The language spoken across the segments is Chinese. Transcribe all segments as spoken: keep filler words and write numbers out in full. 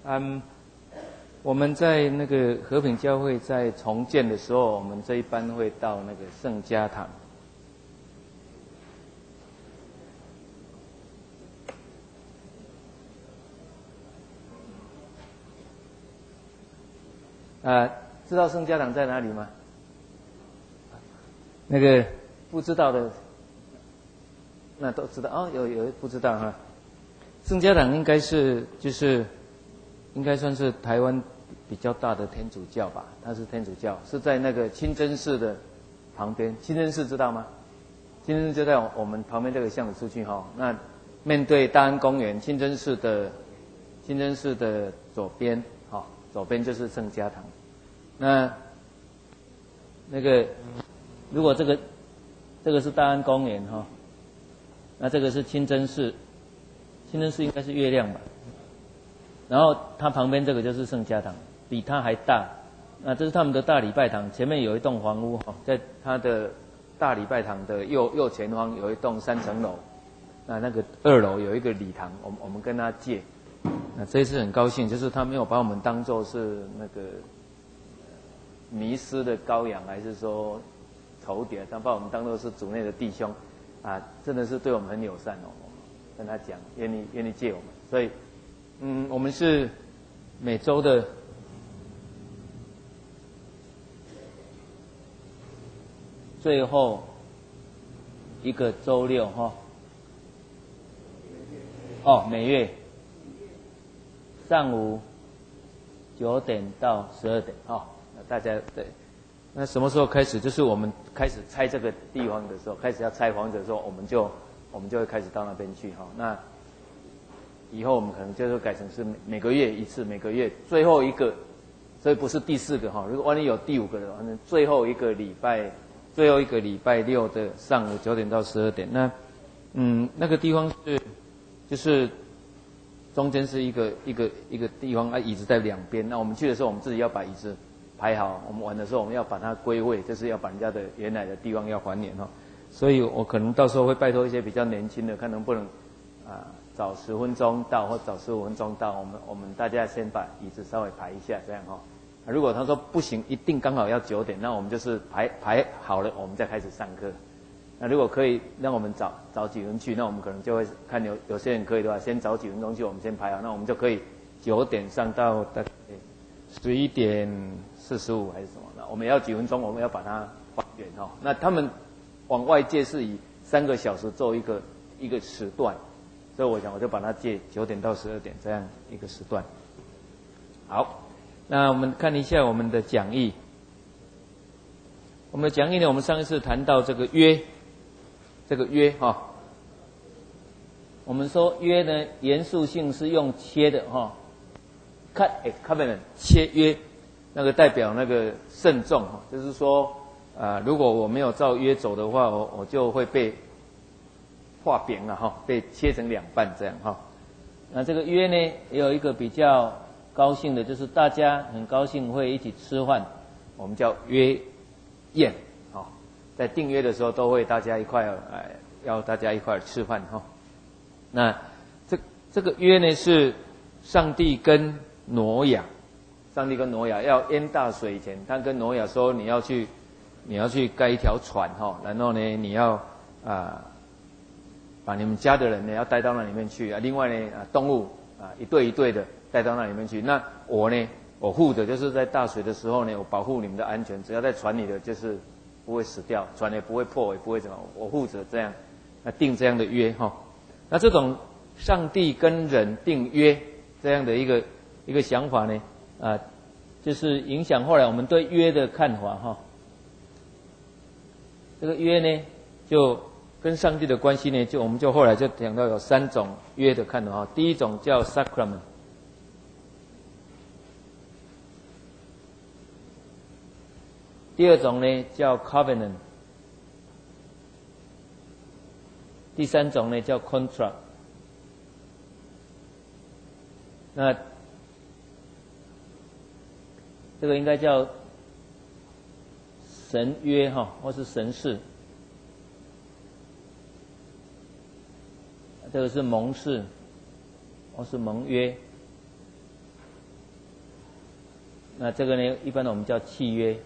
嗯，我们在那个和平教会在重建的时候，我们这一班会到那个圣家堂。啊，知道圣家堂在哪里吗？那个不知道的，那都知道哦。有有不知道哈。圣家堂应该是就是应该算是台湾比较大的天主教吧，它是天主教，是在那个清真寺的旁边。清真寺知道吗？清真寺就在我们旁边这个巷子出去哈。那面对大安公园，清真寺的清真寺的左边，好，左边就是圣家堂。那那个如果这个这个是大安公园哈，那这个是清真寺，清真寺应该是月亮吧。然后它旁边这个就是圣家堂，比它还大。那这是他们的大礼拜堂，前面有一栋房屋哈，在它的大礼拜堂的右右前方有一栋三层楼。那那个二楼有一个礼堂，我们我们跟他借。那这一次很高兴，就是他没有把我们当作是那个迷失的羔羊，还是说仇敌，他把我们当作是主内的弟兄啊，真的是对我们很友善哦。跟他讲，愿意愿意借我们，所以。嗯，我们是每周的最后一个周六哈。哦，每月上午九点到十二点哈。那大家对，那什么时候开始？就是我们开始拆这个地方的时候，开始要拆房子的时候，我们就我们就会开始到那边去哈。那以后我们可能就是改成是每个月一次，每个月最后一个，所以不是第四个哈。如果万一有第五个的话，那最后一个礼拜，最后一个礼拜六的上午九点到十二点。那，嗯，那个地方是，就是中间是一个一个一个地方啊，椅子在两边。那我们去的时候，我们自己要把椅子排好。我们玩的时候，我们要把它归位，就是要把人家的原来的地方要还原哈。所以我可能到时候会拜托一些比较年轻的，看能不能啊。早十分钟到，或早十五分钟到，我们我们大家先把椅子稍微排一下，这样哈、哦。如果他说不行，一定刚好要九点，那我们就是排排好了，我们再开始上课。那如果可以让我们早早几分去，那我们可能就会看有有些人可以的话，先早几分钟去，我们先排好，那我们就可以九点上到大概十一点四十五还是什么？那我们要几分钟，我们要把它还原哈。那他们往外界是以三个小时做一个一个时段。所以我想，我就把它借九点到十二点这样一个时段。好，那我们看一下我们的讲义。我们的讲义呢，我们上一次谈到这个约，这个约哈、哦。我们说约呢，严肃性是用切的哈 ，cut a covenant 切约，那个代表那个慎重哈，就是说啊、呃，如果我没有照约走的话，我我就会被。画扁了哈，被切成两半这样哈。那这个约呢，也有一个比较高兴的，就是大家很高兴会一起吃饭，我们叫约宴哈。在订约的时候，都会大家一块哎，要大家一块吃饭哈。那这这个约呢，是上帝跟挪亚，上帝跟挪亚要淹大水以前，他跟挪亚说，你要去你要去盖一条船哈，然后呢，你要啊。呃把你们家的人呢要带到那里面去啊，另外呢啊动物啊一对一对的带到那里面去。那我呢，我负责就是在大水的时候呢，我保护你们的安全，只要在船里的就是不会死掉，船也不会破，也不会怎么，我负责这样，那定这样的约哈。那这种上帝跟人定约这样的一个一个想法呢，啊，就是影响后来我们对约的看法哈。这个约呢就。跟上帝的关系呢，就我们就后来就讲到有三种约的看法。第一种叫 sacrament， 第二种呢叫 covenant， 第三种呢叫 contract。那这个应该叫神约哈，或是神誓。这个是盟誓，或是盟约。 那这个呢，一般的我们叫契约。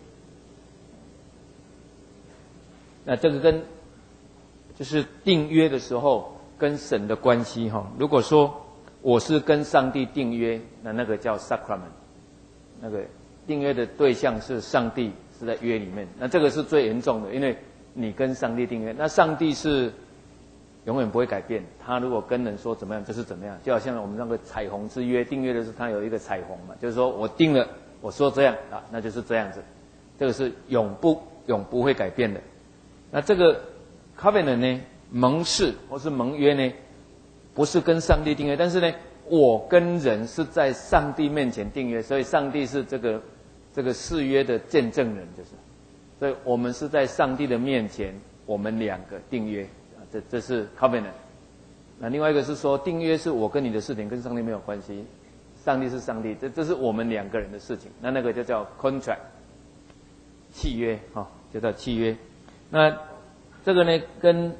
那这个跟就是订约的时候跟神的关系哈。如果说我是跟上帝订约，那那个叫 sacrament， 那个订约的对象是上帝，是在约里面。那这个是最严重的，因为你跟上帝订约，那上帝是永远不会改变。他如果跟人说怎么样，就是怎么样。就好像我们那个彩虹之约，订约的时候，它有一个彩虹嘛，就是说我定了，我说这样啊，那就是这样子。这个是永不永不会改变的。那这个 covenant 呢，盟誓或是盟约呢，不是跟上帝订约，但是呢，我跟人是在上帝面前订约，所以上帝是这个这个誓约的见证人，就是，所以我们是在上帝的面前，我们两个订约，这这是 covenant。那另外一个是说，订约是我跟你的事情，跟上帝没有关系，上帝是上帝，这这是我们两个人的事情，那那个就叫 contract， 契约哈，就叫契约。那这个呢，跟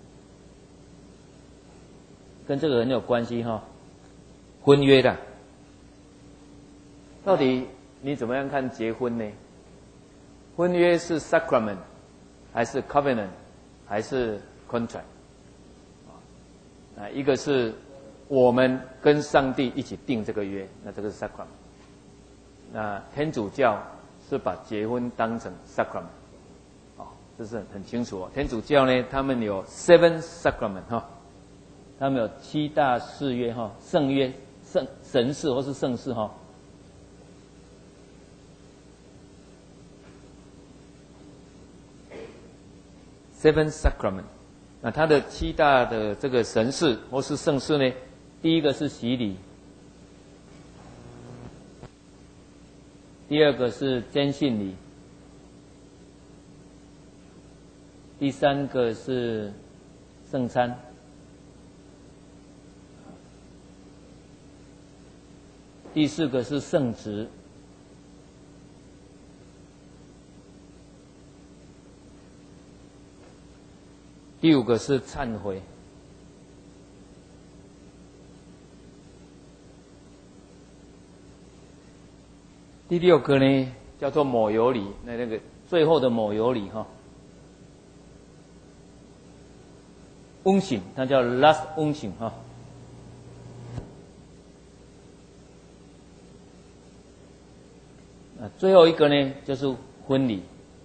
跟这个很有关系哈，婚约的，到底你怎么样看结婚呢？婚约是 sacrament， 还是 covenant， 还是 contract？ 啊，一个是我们跟上帝一起定这个约，那这个是 sacrament。那天主教是把结婚当成 sacrament。这是很清楚哦。天主教呢，他们有 seven sacrament 哈，他们有七大誓约哈，圣约、圣神事或是圣事哈。seven sacrament， 那它的七大的这个神事或是圣事呢，第一个是洗礼，第二个是坚信礼。第三个是圣餐，第四个是圣职，第五个是忏悔，第六个呢叫做抹油礼，那那个最后的抹油礼哈。翁醒，它叫 last 翁醒哈。啊，最后一个呢就是婚礼。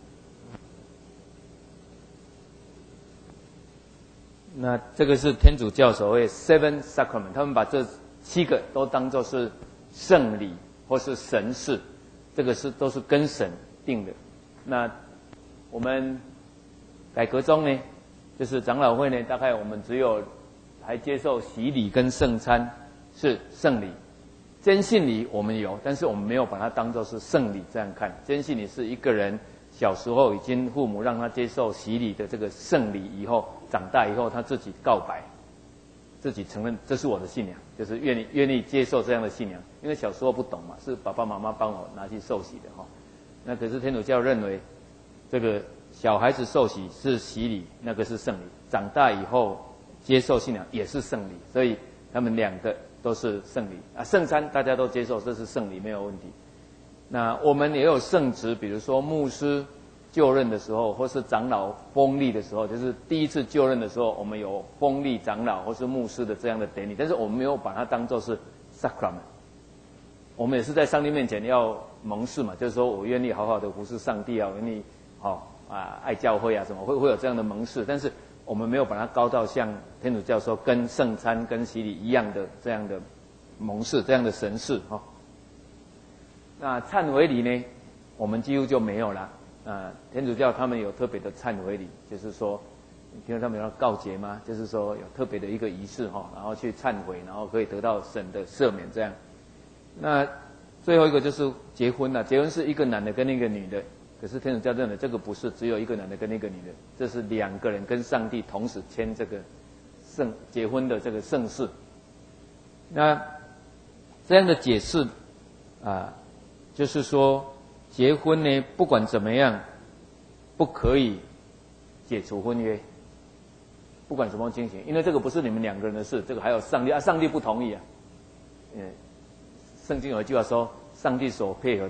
那这个是天主教所谓 seven sacrament， 他们把这七个都当作是圣礼或是神事，这个是都是跟神定的。那我们改革中呢？就是长老会呢，大概我们只有还接受洗礼跟圣餐是圣礼，坚信礼我们有，但是我们没有把它当作是圣礼这样看。坚信礼是一个人小时候已经父母让他接受洗礼的这个圣礼以后，长大以后他自己告白，自己承认这是我的信仰，就是愿意愿意接受这样的信仰。因为小时候不懂嘛，是爸爸妈妈帮我拿去受洗的哈。那可是天主教认为这个。小孩子受洗是洗礼，那个是圣礼；长大以后接受信仰也是圣礼，所以他们两个都是圣礼啊。圣餐大家都接受，这是圣礼没有问题。那我们也有圣职，比如说牧师就任的时候，或是长老封立的时候，就是第一次就任的时候，我们有封立长老或是牧师的这样的典礼，但是我们没有把它当作是 sacrament。我们也是在上帝面前要盟誓嘛，就是说我愿意好好的服侍上帝啊，我愿意好。啊，爱教会啊，什么会会有这样的盟誓，但是我们没有把它高到像天主教说跟圣餐、跟洗礼一样的这样的盟誓、这样的神事哈、哦。那忏悔礼呢，我们几乎就没有了。啊，天主教他们有特别的忏悔礼，就是说，你听说他们要告解吗？就是说有特别的一个仪式哈、哦，然后去忏悔，然后可以得到神的赦免这样。那最后一个就是结婚了，结婚是一个男的跟一个女的。可是天主教认为这个不是只有一个男的跟一个女的，这是两个人跟上帝同时签这个圣结婚的这个圣事。那这样的解释啊，就是说结婚呢，不管怎么样，不可以解除婚约，不管什么情形，因为这个不是你们两个人的事，这个还有上帝啊，上帝不同意啊。嗯，圣经有一句话说，上帝所配合的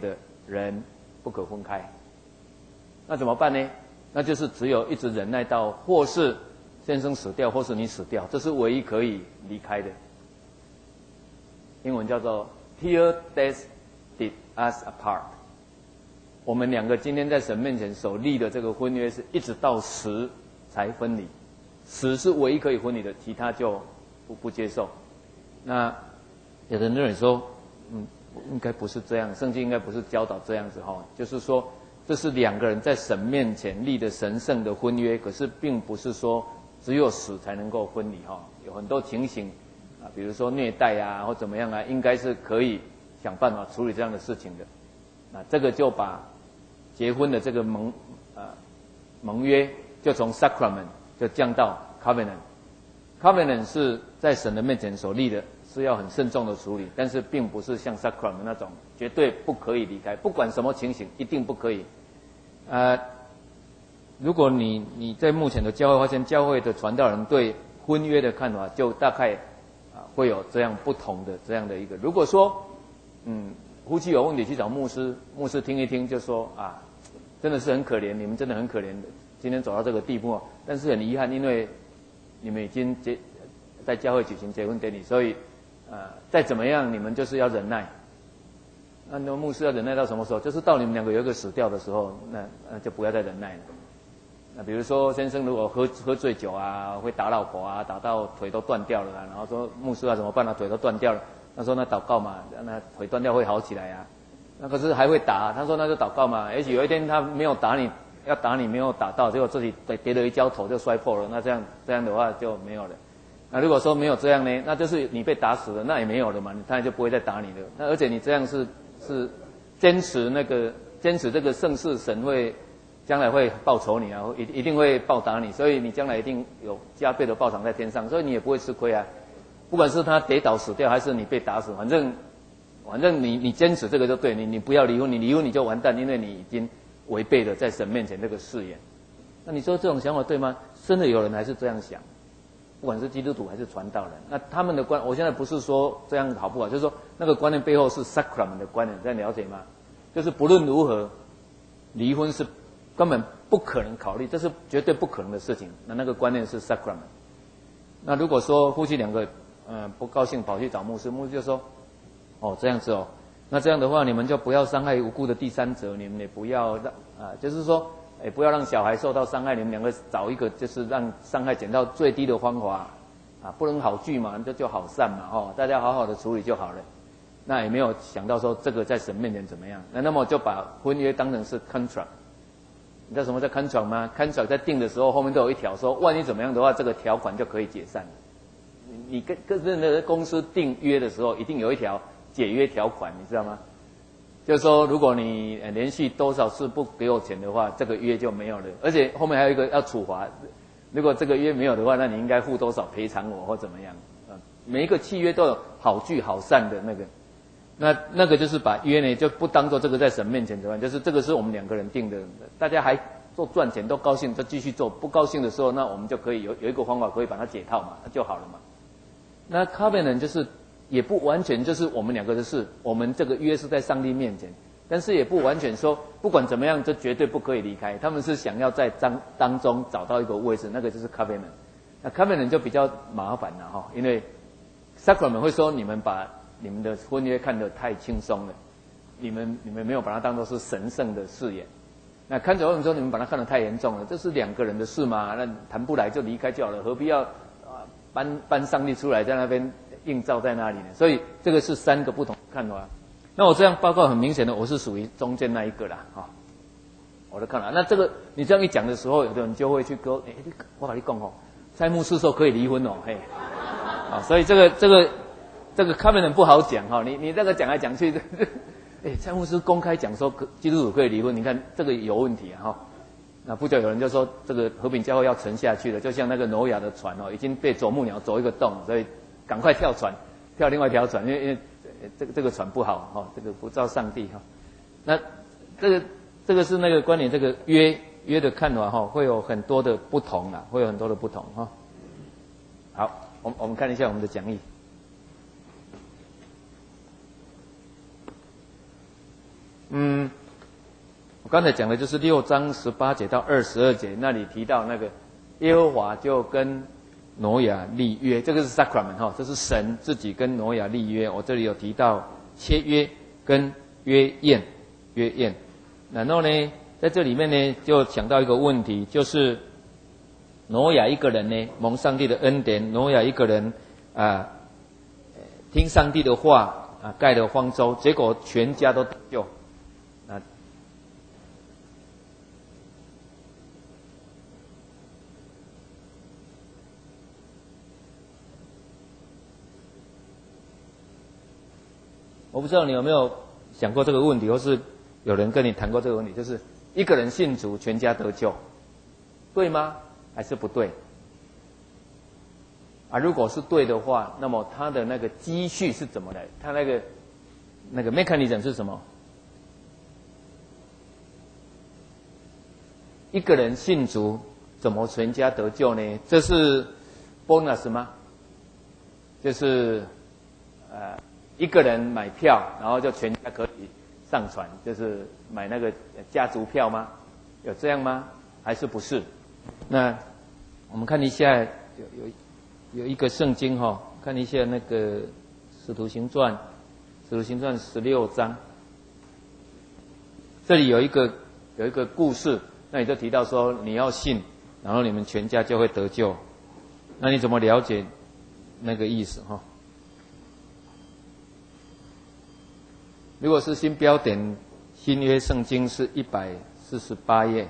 人不可分开。那怎么办呢？那就是只有一直忍耐到或是先生死掉，或是你死掉，这是唯一可以离开的。英文叫做 Till death did us apart。我们两个今天在神面前所立的这个婚约，是一直到死才分离，死是唯一可以分离的，其他就不不接受。那有的人说，嗯，应该不是这样，圣经应该不是教导这样子哈，就是说这是两个人在神面前立的神圣的婚约，可是并不是说只有死才能够分离哈，有很多情形啊，比如说虐待啊或怎么样啊，应该是可以想办法处理这样的事情的。那这个就把结婚的这个盟呃盟约，就从 sacrament 就降到 covenant。covenant 是在神的面前所立的，是要很慎重的处理，但是并不是像 sacrament 那种绝对不可以离开，不管什么情形一定不可以。呃，如果你你在目前的教会发现，教会的传道人对婚约的看法，就大概啊、呃、会有这样不同的这样的一个。如果说嗯夫妻有问题去找牧师，牧师听一听就说啊，真的是很可怜，你们真的很可怜的，今天走到这个地步，但是很遗憾，因为你们已经结在教会举行结婚典礼，所以呃再怎么样你们就是要忍耐。那那牧师要忍耐到什么时候？就是到你们两个有一个死掉的时候，那那就不要再忍耐了。那比如说先生如果喝喝醉酒啊，会打老婆啊，打到腿都断掉了啊，然后说牧师啊怎么办啊？腿都断掉了。他说那祷告嘛，那腿断掉会好起来啊。那可是还会打，他说那就祷告嘛。也许有一天他没有打你，要打你没有打到，结果自己跌了一跤，头就摔破了。那这样这样的话就没有了。那如果说没有这样呢，那就是你被打死了，那也没有了嘛，他就不会再打你了。那而且你这样是是坚持那个坚持这个圣事，神会将来会报仇你啊，一一定会报答你，所以你将来一定有加倍的报偿在天上，所以你也不会吃亏啊。不管是他跌倒死掉，还是你被打死，反正反正你你坚持这个就对，你你不要离婚，你离婚你就完蛋，因为你已经违背了在神面前这个誓言。那你说这种想法对吗？真的有人还是这样想，不管是基督徒还是传道人，那他们的观，我现在不是说这样好不好，就是说那个观念背后是 sacrament 的观念，在了解吗？就是不论如何，离婚是根本不可能考虑，这是绝对不可能的事情。那那个观念是 sacrament。那如果说夫妻两个呃不高兴跑去找牧师，牧师就说，哦这样子哦，那这样的话你们就不要伤害无辜的第三者，你们也不要让啊、呃，就是说也不要让小孩受到伤害，你们两个找一个就是让伤害减到最低的方法啊，不能好聚嘛，这就好散嘛，哦，大家好好的处理就好了。那也没有想到说这个在神面前怎么样，那那么就把婚约当成是 contract。你知道什么叫 contract 吗？ contract 在定的时候后面都有一条说，万一怎么样的话，这个条款就可以解散。你跟跟任何公司订约的时候，一定有一条解约条款，你知道吗？就是说，如果你连续多少次不给我钱的话，这个约就没有了。而且后面还有一个要处罚，如果这个约没有的话，那你应该付多少赔偿我或怎么样？啊，每一个契约都有好聚好散的那个。那那个就是把约呢就不当做这个在神面前怎么样，就是这个是我们两个人定的，大家还做赚钱都高兴就继续做，不高兴的时候，那我们就可以有有一个方法可以把它解套嘛，那就好了嘛。那 covenant 就是也不完全就是我们两个的事，我们这个约是在上帝面前，但是也不完全说不管怎么样就绝对不可以离开，他们是想要在当当中找到一个位置，那个就是 covenant。那 covenant 就比较麻烦了哈，因为 sacrament 会说你们把你们的婚约看得太轻松了，你们你们没有把它当作是神圣的誓言。那看着我们说你们把它看得太严重了，这是两个人的事嘛，那谈不来就离开就好了，何必要啊搬搬上帝出来在那边映照在那里呢？所以这个是三个不同看法。那我这样报告很明显的，我是属于中间那一个啦，哈、哦，我的看法。那这个你这样一讲的时候，有的人就会去说，哎，我跟你讲哦，蔡牧师说可以离婚哦，嘿，啊、哦，所以这个这个。这个 covenant 不好讲哈，你你这个讲来讲去，哎，蔡牧师公开讲说基督徒可以离婚，你看这个有问题啊哈。那不久有人就说这个和平教会要沉下去了，就像那个挪亚的船哦，已经被啄木鸟啄一个洞，所以赶快跳船，跳另外一条船，因为因为这个这个船不好哈，这个不照上帝哈。那这个这个是那个关于这个约约的看法哈，会有很多的不同啊，会有很多的不同哈。好，我们我们看一下我们的讲义。嗯， 我刚才讲的就是六章十八节到二十二节，那里提到那个耶和华就跟挪亚立约，这个是 sacrament 哈，这是神自己跟挪亚立约。我这里有提到签约跟约宴，约宴。然后呢，在这里面呢，就讲到一个问题，就是挪亚一个人呢，蒙上帝的恩典，挪亚一个人啊，听上帝的话啊，盖了方舟，结果全家都得救。啊，我不知道你有没有想过这个问题，或是有人跟你谈过这个问题，就是一个人信主，全家得救，对吗？还是不对？啊，如果是对的话，那么他的那个积蓄是怎么来？他那个那个 mechanism 是什么？一个人信主，怎么全家得救呢？这是 bonus 吗？就是呃一个人买票，然后就全家可以上船，就是买那个家族票吗？有这样吗？还是不是？那我们看一下，有有有一个圣经哈、哦，看一下那个《使徒行传》，《使徒行传》十六章，这里有一个有一个故事，那里就提到说，你要信，然后你们全家就会得救。那你怎么了解那个意思哈、哦？如果是新标点新约圣经是一百四十八页，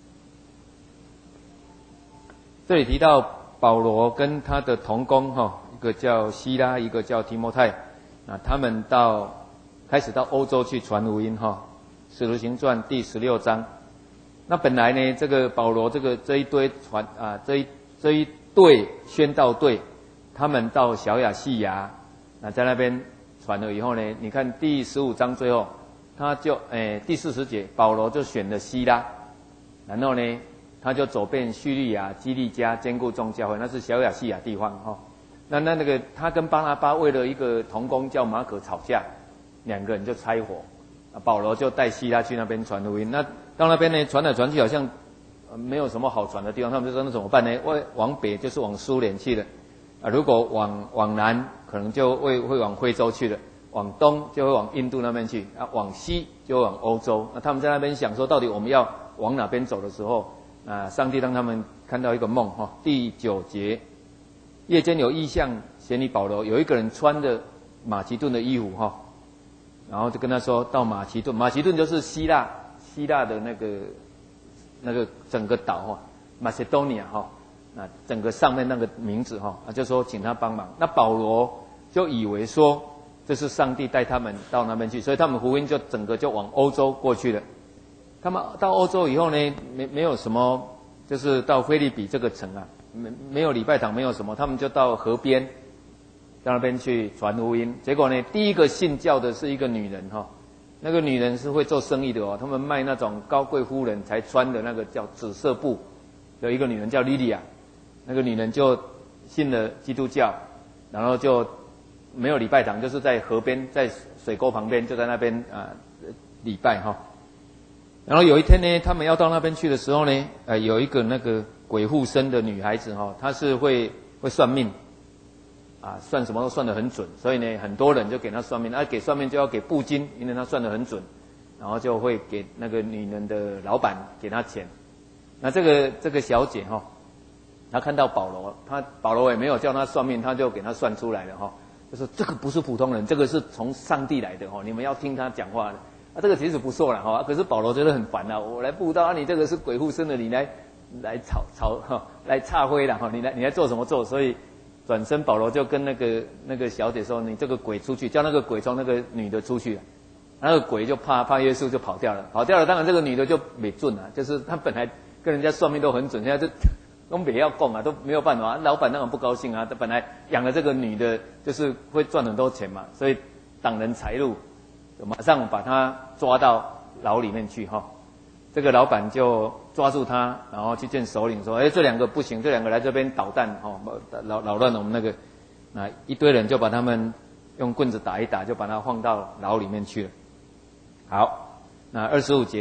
这里提到保罗跟他的同工哈，一个叫希拉，一个叫提摩太，啊，他们到开始到欧洲去传福音哈，《使徒行传》第十六章。那本来呢，这个保罗这个这一堆传啊，这一这一队宣道队，他们到小亚细亚，那在那边传了以后呢，你看第十五章最后，他就诶第四十节，保罗就选了希拉，然后呢，他就走遍叙利亚、基利家，兼顾众教会，那是小亚细亚地方哈、哦。那那那个他跟巴拿巴为了一个同工叫马可吵架，两个人就拆伙，啊，保罗就带希拉去那边传福音。那到那边呢，传来传去好像、呃、没有什么好传的地方，他们就说那怎么办呢？往往北就是往苏联去了，啊，如果往往南可能就会会往非洲去了，往东就会往印度那边去，啊，往西就会往欧洲。那他们在那边想说，到底我们要往哪边走的时候，啊，上帝让他们看到一个梦哈、哦。第九节，夜间有异象显你保罗，有一个人穿着马其顿的衣服哈、哦，然后就跟他说到马其顿，马其顿就是希腊。希腊的那个那个整个岛哈，马其顿尼亚哈，那整个上面那个名字哈，就说请他帮忙。那保罗就以为说这是上帝带他们到那边去，所以他们福音就整个就往欧洲过去了。他们到欧洲以后呢，没没有什么，就是到腓立比这个城啊，没没有礼拜堂，没有什么，他们就到河边，到那边去传福音。结果呢，第一个信教的是一个女人哈。那个女人是会做生意的哦，他们卖那种高贵夫人才穿的那个叫紫色布，有一个女人叫莉莉亚，那个女人就信了基督教，然后就没有礼拜堂，就是在河边，在水沟旁边，就在那边啊、呃、礼拜哈。然后有一天呢，他们要到那边去的时候呢，呃，有一个那个鬼附身的女孩子哈，她是会会算命。啊，算什么都算得很准，所以呢，很多人就给他算命，啊，给算命就要给布金，因为他算得很准，然后就会给那个女人的老板给他钱。那这个这个小姐哈、哦，她看到保罗，她保罗也没有叫她算命，她就给他算出来了哈、哦，就说这个不是普通人，这个是从上帝来的哈、哦，你们要听他讲话的。啊，这个其实不错了哈、哦，可是保罗觉得很烦啊，我来布道啊，你这个是鬼附身的，你来来吵吵哈、哦，来岔灰了哈，你来你来做什么做？所以。转身，保罗就跟那个那个小姐说：“你这个鬼出去，叫那个鬼从那个女的出去了。”那个鬼就怕怕耶稣，就跑掉了。跑掉了，当然这个女的就没准啊，就是她本来跟人家算命都很准，现在就都没要供啊，都没有办法。老板当然不高兴啊，他本来养了这个女的，就是会赚很多钱嘛，所以挡人财路，就马上把她抓到牢里面去哈。这个老板就抓住他，然后去见首领说：“哎，这两个不行，这两个来这边捣蛋，哦，扰扰乱我们那个。”那一堆人就把他们用棍子打一打，就把他放到牢里面去了。好，那二十五节，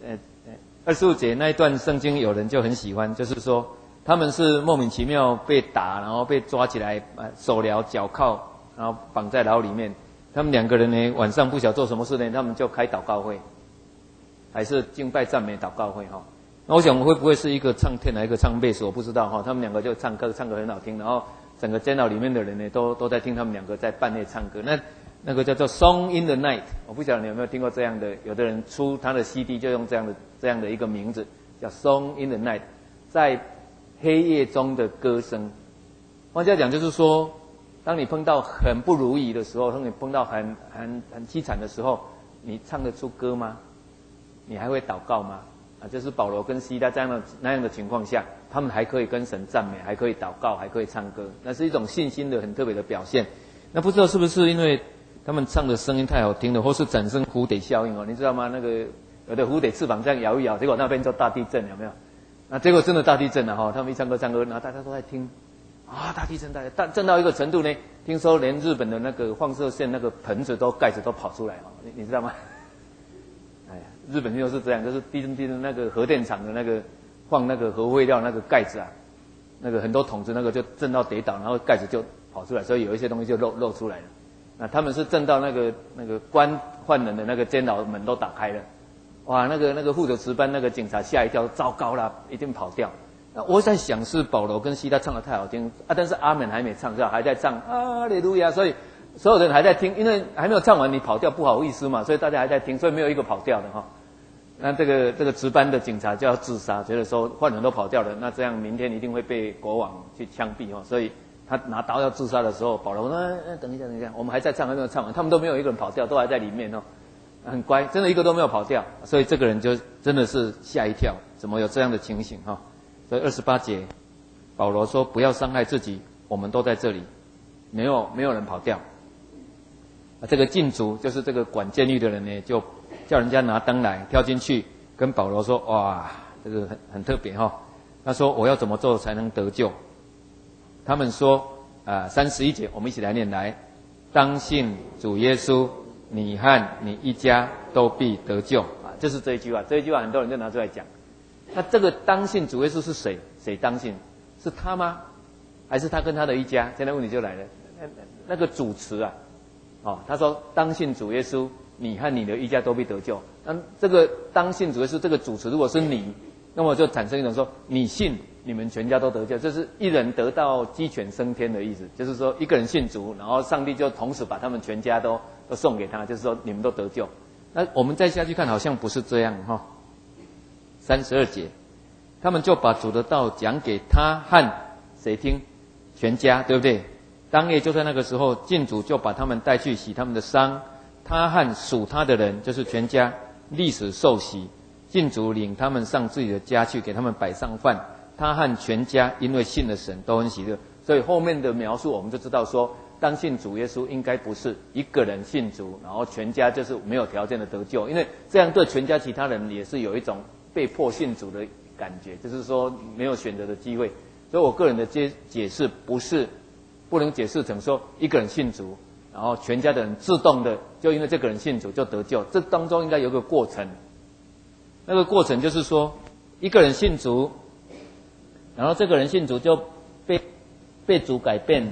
呃二十五节那一段圣经，有人就很喜欢，就是说他们是莫名其妙被打，然后被抓起来，呃手镣脚铐，然后绑在牢里面。他们两个人呢，晚上不晓得做什么事呢，他们就开祷告会，还是敬拜赞美祷告会哈。那我想会不会是一个唱天来一个唱贝斯，我不知道哈。他们两个就唱歌，唱歌很好听，然后整个监牢里面的人呢，都都在听他们两个在半夜唱歌。那那个叫做 Song in the Night， 我不晓得你有没有听过这样的，有的人出他的 C D 就用这样的这样的一个名字，叫 Song in the Night， 在黑夜中的歌声。换句话讲就是说，当你碰到很不如意的时候，当你碰到很很很凄惨的时候，你唱得出歌吗？你还会祷告吗？啊，就是保罗跟西拉这样的那样的情况下，他们还可以跟神赞美，还可以祷告，还可以唱歌，那是一种信心的很特别的表现。那不知道是不是因为他们唱的声音太好听了，或是产生蝴蝶效应哦？你知道吗？那个有的蝴蝶翅膀这样摇一摇，结果那边就大地震，有没有？那结果真的大地震了哈！他们一唱歌唱歌，然后大家都在听，啊，大地震，大大震到一个程度呢，听说连日本的那个放射线那个盆子都盖子都跑出来哦，你你知道吗？哎呀，日本就是这样，就是地震地震那个核电厂的那个放那个核废料那个盖子啊，那个很多桶子那个就震到跌倒，然后盖子就跑出来，所以有一些东西就漏漏出来了。那他们是震到那个那个关犯人的那个监牢门都打开了，哇，那个那个负责值班那个警察吓一跳，糟糕啦，一定跑掉。那我在想是保罗跟西拉唱得太好听啊，但是阿门还没唱，是吧？还在唱哈利路亚，所以所有人还在听，因为还没有唱完你跑掉不好意思嘛，所以大家还在听，所以没有一个跑掉的哈。那这个这个值班的警察就要自杀，觉得说犯人都跑掉了，那这样明天一定会被国王去枪毙哈，所以他拿刀要自杀的时候，保罗说：“哎，等一下，等一下，我们还在唱，还没有唱完。”他们都没有一个人跑掉，都还在里面哦，很乖，真的一个都没有跑掉。所以这个人就真的是吓一跳，怎么有这样的情形哈？所以二十八节，保罗说：“不要伤害自己，我们都在这里，没有没有人跑掉。”这个禁足就是这个管监狱的人呢，就叫人家拿灯来跳进去，跟保罗说：“哇，这个很很特别哈。”他说：“我要怎么做才能得救？”他们说：“啊，三十一节，我们一起来念来，当信主耶稣，你和你一家都必得救。”啊，就是这一句话，这一句话很多人就拿出来讲。那这个当信主耶稣是谁？谁当信？是他吗？还是他跟他的一家？现在问题就来了，那那个主词啊，哦，他说当信主耶稣，你和你的一家都必得救。那这个当信主耶稣这个主词，如果是你，那么就产生一种说你信。你们全家都得救，这是一人得到鸡犬升天的意思，就是说一个人信主，然后上帝就同时把他们全家都都送给他，就是说你们都得救。那我们再下去看，好像不是这样哈。三十二节，他们就把主的道讲给他和谁听？全家，对不对？当夜就在那个时候，禁主就把他们带去洗他们的伤，他和属他的人，就是全家，立时受洗。禁主领他们上自己的家去，给他们摆上饭。他和全家因为信了神都很喜乐，所以后面的描述我们就知道说，当信主耶稣应该不是一个人信主，然后全家就是没有条件的得救，因为这样对全家其他人也是有一种被迫信主的感觉，就是说没有选择的机会。所以我个人的解解释不是不能解释成说一个人信主，然后全家的人自动的就因为这个人信主就得救，这当中应该有个过程。那个过程就是说，一个人信主。然后这个人信主就被被主改变，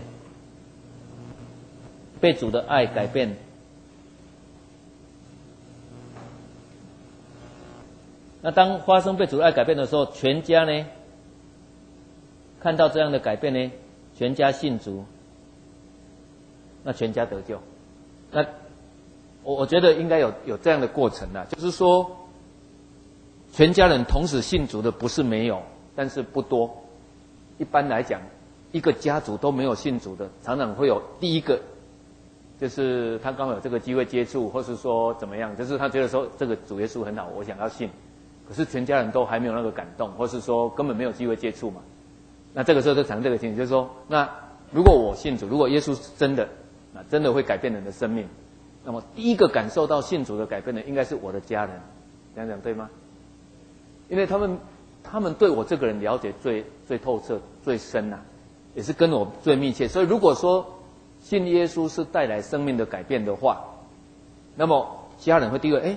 被主的爱改变。那当发生被主的爱改变的时候，全家呢看到这样的改变呢，全家信主，那全家得救。那我我觉得应该有有这样的过程啦，就是说全家人同时信主的不是没有。但是不多，一般来讲，一个家族都没有信主的，常常会有第一个，就是他刚好有这个机会接触，或是说怎么样，就是他觉得说这个主耶稣很好，我想要信，可是全家人都还没有那个感动，或是说根本没有机会接触嘛。那这个时候就产生这个情形，就是说，那如果我信主，如果耶稣是真的，那真的会改变人的生命，那么第一个感受到信主的改变的，应该是我的家人，这样讲对吗？因为他们。他们对我这个人了解最最透彻、最深呐、啊，也是跟我最密切。所以，如果说信耶稣是带来生命的改变的话，那么家人会第一个，哎，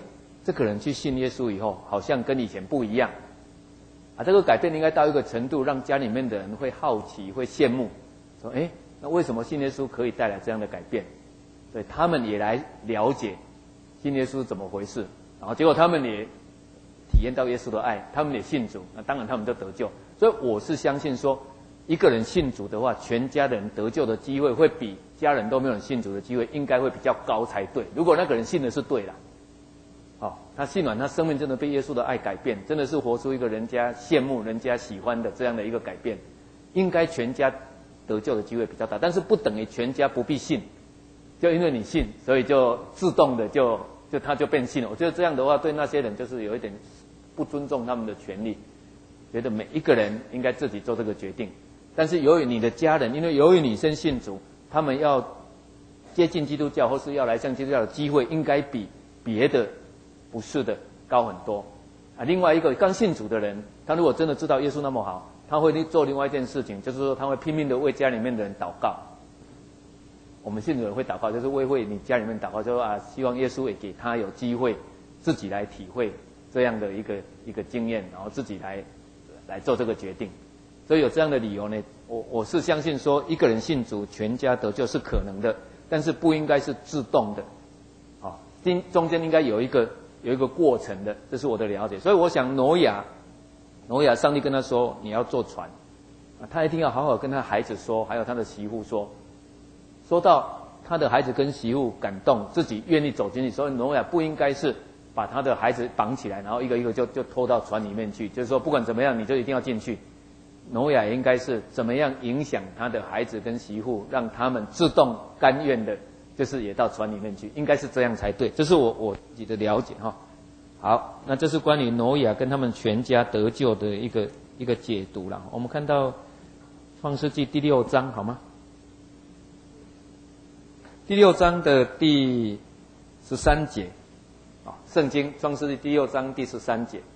这个人去信耶稣以后，好像跟以前不一样啊。这个改变应该到一个程度，让家里面的人会好奇、会羡慕，说：哎，那为什么信耶稣可以带来这样的改变？所以他们也来了解信耶稣是怎么回事，然后结果他们也体验到耶稣的爱，他们也信主，那当然他们就得救。所以我是相信说，一个人信主的话，全家人得救的机会会比家人都没有人信主的机会应该会比较高才对。如果那个人信的是对啦，哦，他信完，他生命真的被耶稣的爱改变，真的是活出一个人家羡慕、人家喜欢的这样的一个改变，应该全家得救的机会比较大。但是不等于全家不必信，就因为你信，所以就自动的就就他就变信了。我觉得这样的话，对那些人就是有一点不尊重他们的权利，觉得每一个人应该自己做这个决定。但是由于你的家人，因为由于你先信主，他们要接近基督教或是要来向基督教的机会，应该比别的不是的高很多啊。另外一个刚信主的人，他如果真的知道耶稣那么好，他会做另外一件事情，就是说他会拼命的为家里面的人祷告。我们信主的人会祷告，就是为为你家里面祷告，就说啊，希望耶稣也给他有机会自己来体会这样的一个一个经验，然后自己来来做这个决定。所以有这样的理由呢，我我是相信说，一个人信主，全家得救是可能的，但是不应该是自动的，啊，中中间应该有一个有一个过程的，这是我的了解。所以我想挪亚，挪亚上帝跟他说你要坐船，啊，他一定要好好跟他孩子说，还有他的媳妇说，说到他的孩子跟媳妇感动，自己愿意走进去，所以挪亚不应该是把他的孩子绑起来，然后一个一个就就拖到船里面去，就是说不管怎么样，你就一定要进去。挪亚应该是怎么样影响他的孩子跟媳妇，让他们自动甘愿的，就是也到船里面去，应该是这样才对。这是我我自己的了解哈。好，那这是关于挪亚跟他们全家得救的一个一个解读了。我们看到创世纪第六章好吗？第六章的第十三节啊，圣经创世纪第六章第十三节。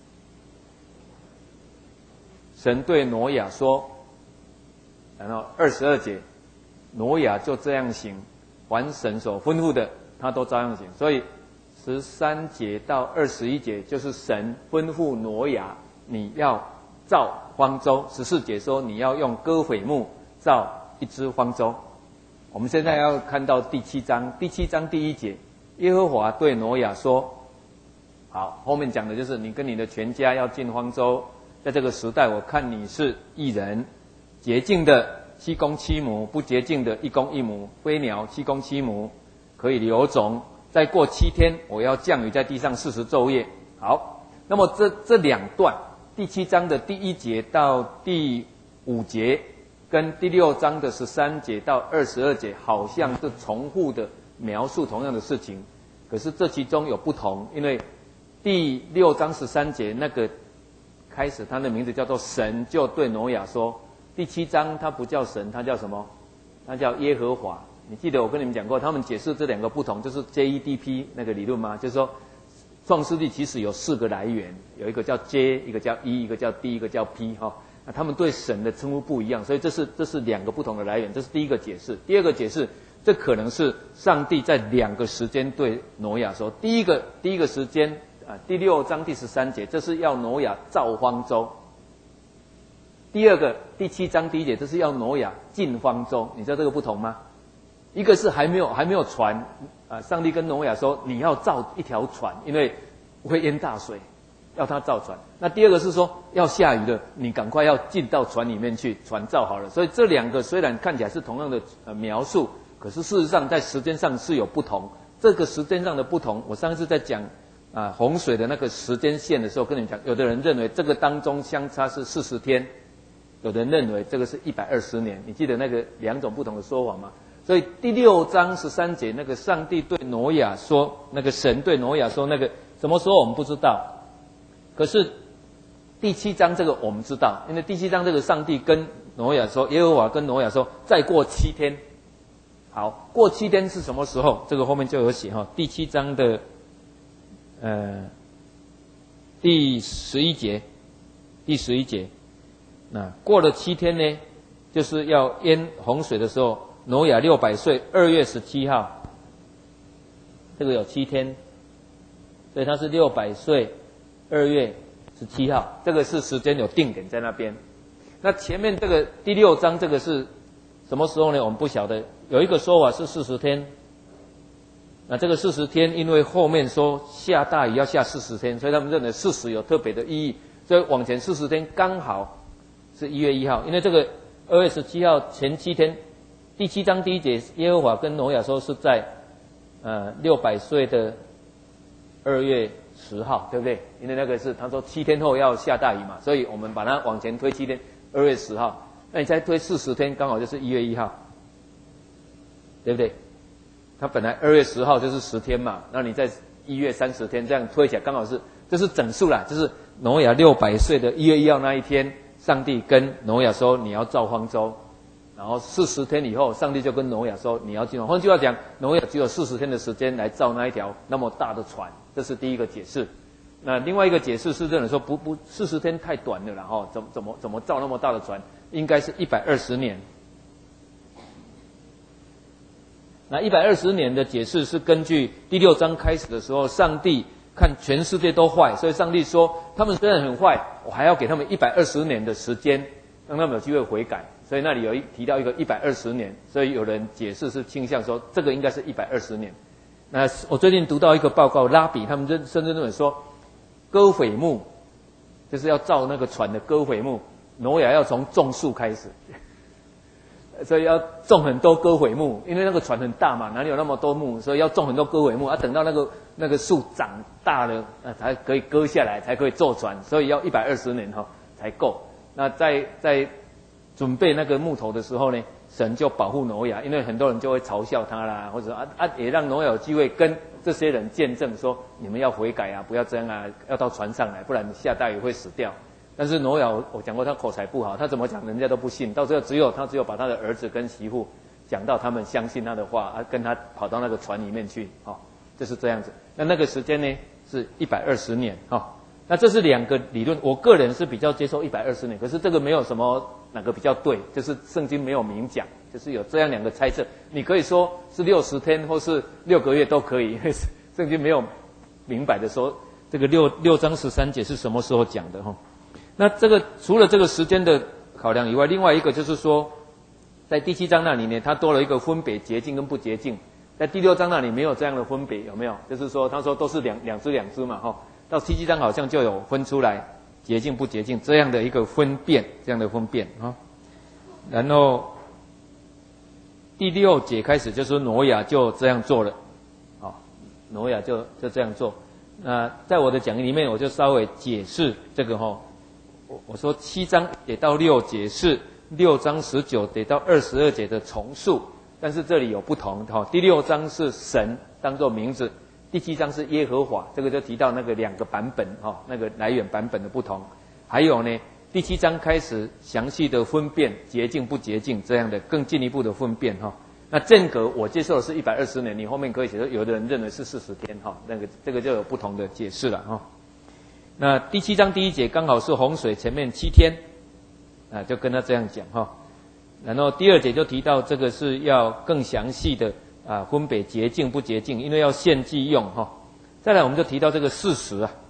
神对挪亚说，然后二十二节，挪亚就这样行，凡神所吩咐的，他都照样行。所以十三节到二十一节就是神吩咐挪亚，你要造方舟。十四节说你要用歌斐木造一只方舟。我们现在要看到第七章，第七章第一节，耶和华对挪亚说，好，后面讲的就是你跟你的全家要进方舟。在这个时代，我看你是义人，洁净的七公七母，不洁净的一公一母，飞鸟七公七母，可以留种。再过七天，我要降雨在地上四十昼夜。好，那么这这两段，第七章的第一节到第五节，跟第六章的十三节到二十二节，好像是重复的描述同样的事情。可是这其中有不同，因为第六章十三节那个开始，他的名字叫做神，就对挪亚说。第七章他不叫神，他叫什么？他叫耶和华。你记得我跟你们讲过，他们解释这两个不同，就是 J E D P 那个理论吗？就是说，创世纪其实有四个来源，有一个叫 J， 一个叫 E， 一个叫 D， 一个叫 P 哈。那他们对神的称呼不一样，所以这是这是两个不同的来源，这是第一个解释。第二个解释，这可能是上帝在两个时间对挪亚说。第一个第一个时间。啊，第六章第十三节，这是要挪亚造方舟。第二个，第七章第一节，这是要挪亚进方舟。你知道这个不同吗？一个是还没有还没有船，啊，上帝跟挪亚说你要造一条船，因为会淹大水，要他造船。那第二个是说要下雨了，你赶快要进到船里面去，船造好了。所以这两个虽然看起来是同样的呃描述，可是事实上在时间上是有不同。这个时间上的不同，我上次在讲啊，洪水的那个时间线的时候，跟你们讲，有的人认为这个当中相差是四十天，有的人认为这个是一百二十年。你记得那个两种不同的说法吗？所以第六章十三节，那个上帝对挪亚说，那个神对挪亚说，那个什么时候我们不知道。可是第七章这个我们知道，因为第七章这个上帝跟挪亚说，耶和华跟挪亚说，再过七天。好，过七天是什么时候？这个后面就有写哈，第七章的。呃，第十一节，第十一节，那过了七天呢，就是要淹洪水的时候，挪亚六百岁，二月十七号，这个有七天。 所以他是六百岁，二月十七号，这个是时间有定点在那边。那前面这个第六章这个是什么时候呢？我们不晓得，有一个说法是四十天。那这个四十天，因为后面说下大雨要下四十天，所以他们认为四十有特别的意义，所以往前四十天刚好是一月一号。因为这个二月十七号前七天，第七章第一节，耶和华跟挪亚说是在呃六百岁的二月十号，对不对？因为那个是他说七天后要下大雨嘛，所以我们把它往前推七天，二月十号。那你再推四十天，刚好就是一月一号，对不对？他本来二月十号就是十天嘛，那你在一月三十天这样推起来，刚好是这是整数啦，就是挪亚六百岁的一月一号那一天，上帝跟挪亚说你要造方舟，然后四十天以后，上帝就跟挪亚说你要进入。换句话讲，挪亚只有四十天的时间来造那一条那么大的船，这是第一个解释。那另外一个解释是认为说不不四十天太短了啦，哈，怎怎么怎么造那么大的船？应该是一百二十年。那一百二十年的解释是根据第六章开始的时候，上帝看全世界都坏，所以上帝说他们虽然很坏，我还要给他们一百二十年的时间，让他们有机会悔改。所以那里有一提到一个一百二十年，所以有人解释是倾向说这个应该是一百二十年。那我最近读到一个报告，拉比他们认甚至认为说，割毁木就是要造那个船的割毁木，挪亚要从种树开始。所以要种很多割毁木，因为那个船很大嘛，哪里有那么多木，所以要种很多割毁木啊。等到那个那个树长大了，那才可以割下来，才可以坐船，所以要一百二十年哈、哦、才够。那在在准备那个木头的时候呢，神就保护挪亚，因为很多人就会嘲笑他啦，或者啊啊也让挪亚有机会跟这些人见证说，你们要悔改啊，不要这样啊，要到船上来，不然下大雨会死掉。但是挪亚，我讲过他口才不好，他怎么讲人家都不信。到最后只有他只有把他的儿子跟媳妇讲到他们相信他的话，啊，跟他跑到那个船里面去，哦，就是这样子。那那个时间呢是一百二十年，哦，那这是两个理论，我个人是比较接受一百二十年，可是这个没有什么哪个比较对，就是圣经没有明讲，就是有这样两个猜测。你可以说是六十天或是六个月都可以，圣经没有明白的说这个六六章十三节是什么时候讲的，哈、哦。那这个除了这个时间的考量以外，另外一个就是说，在第七章那里呢，它多了一个分别洁净跟不洁净。在第六章那里没有这样的分别，有没有？就是说，他说都是两两只两只嘛，哈。到第七章好像就有分出来洁净不洁净这样的一个分辨，这样的分辨啊。然后第六节开始就是挪亚就这样做了，啊，挪亚就就这样做。那在我的讲义里面，我就稍微解释这个哈。我说七章得到六节是六章十九得到二十二节的重述，但是这里有不同哈。第六章是神当作名字，第七章是耶和华，这个就提到那个两个版本哈，那个来源版本的不同。还有呢，第七章开始详细的分辨洁净不洁净这样的更进一步的分辨哈。那间隔我接受的是一百二十年，你后面可以写说有的人认为是四十天哈，那个这个就有不同的解释了哈。那第七章第一节刚好是洪水前面七天，啊，就跟他这样讲哈。然后第二节就提到这个是要更详细的啊分别洁净不洁净，因为要献祭用哈。再来我们就提到这个事实啊，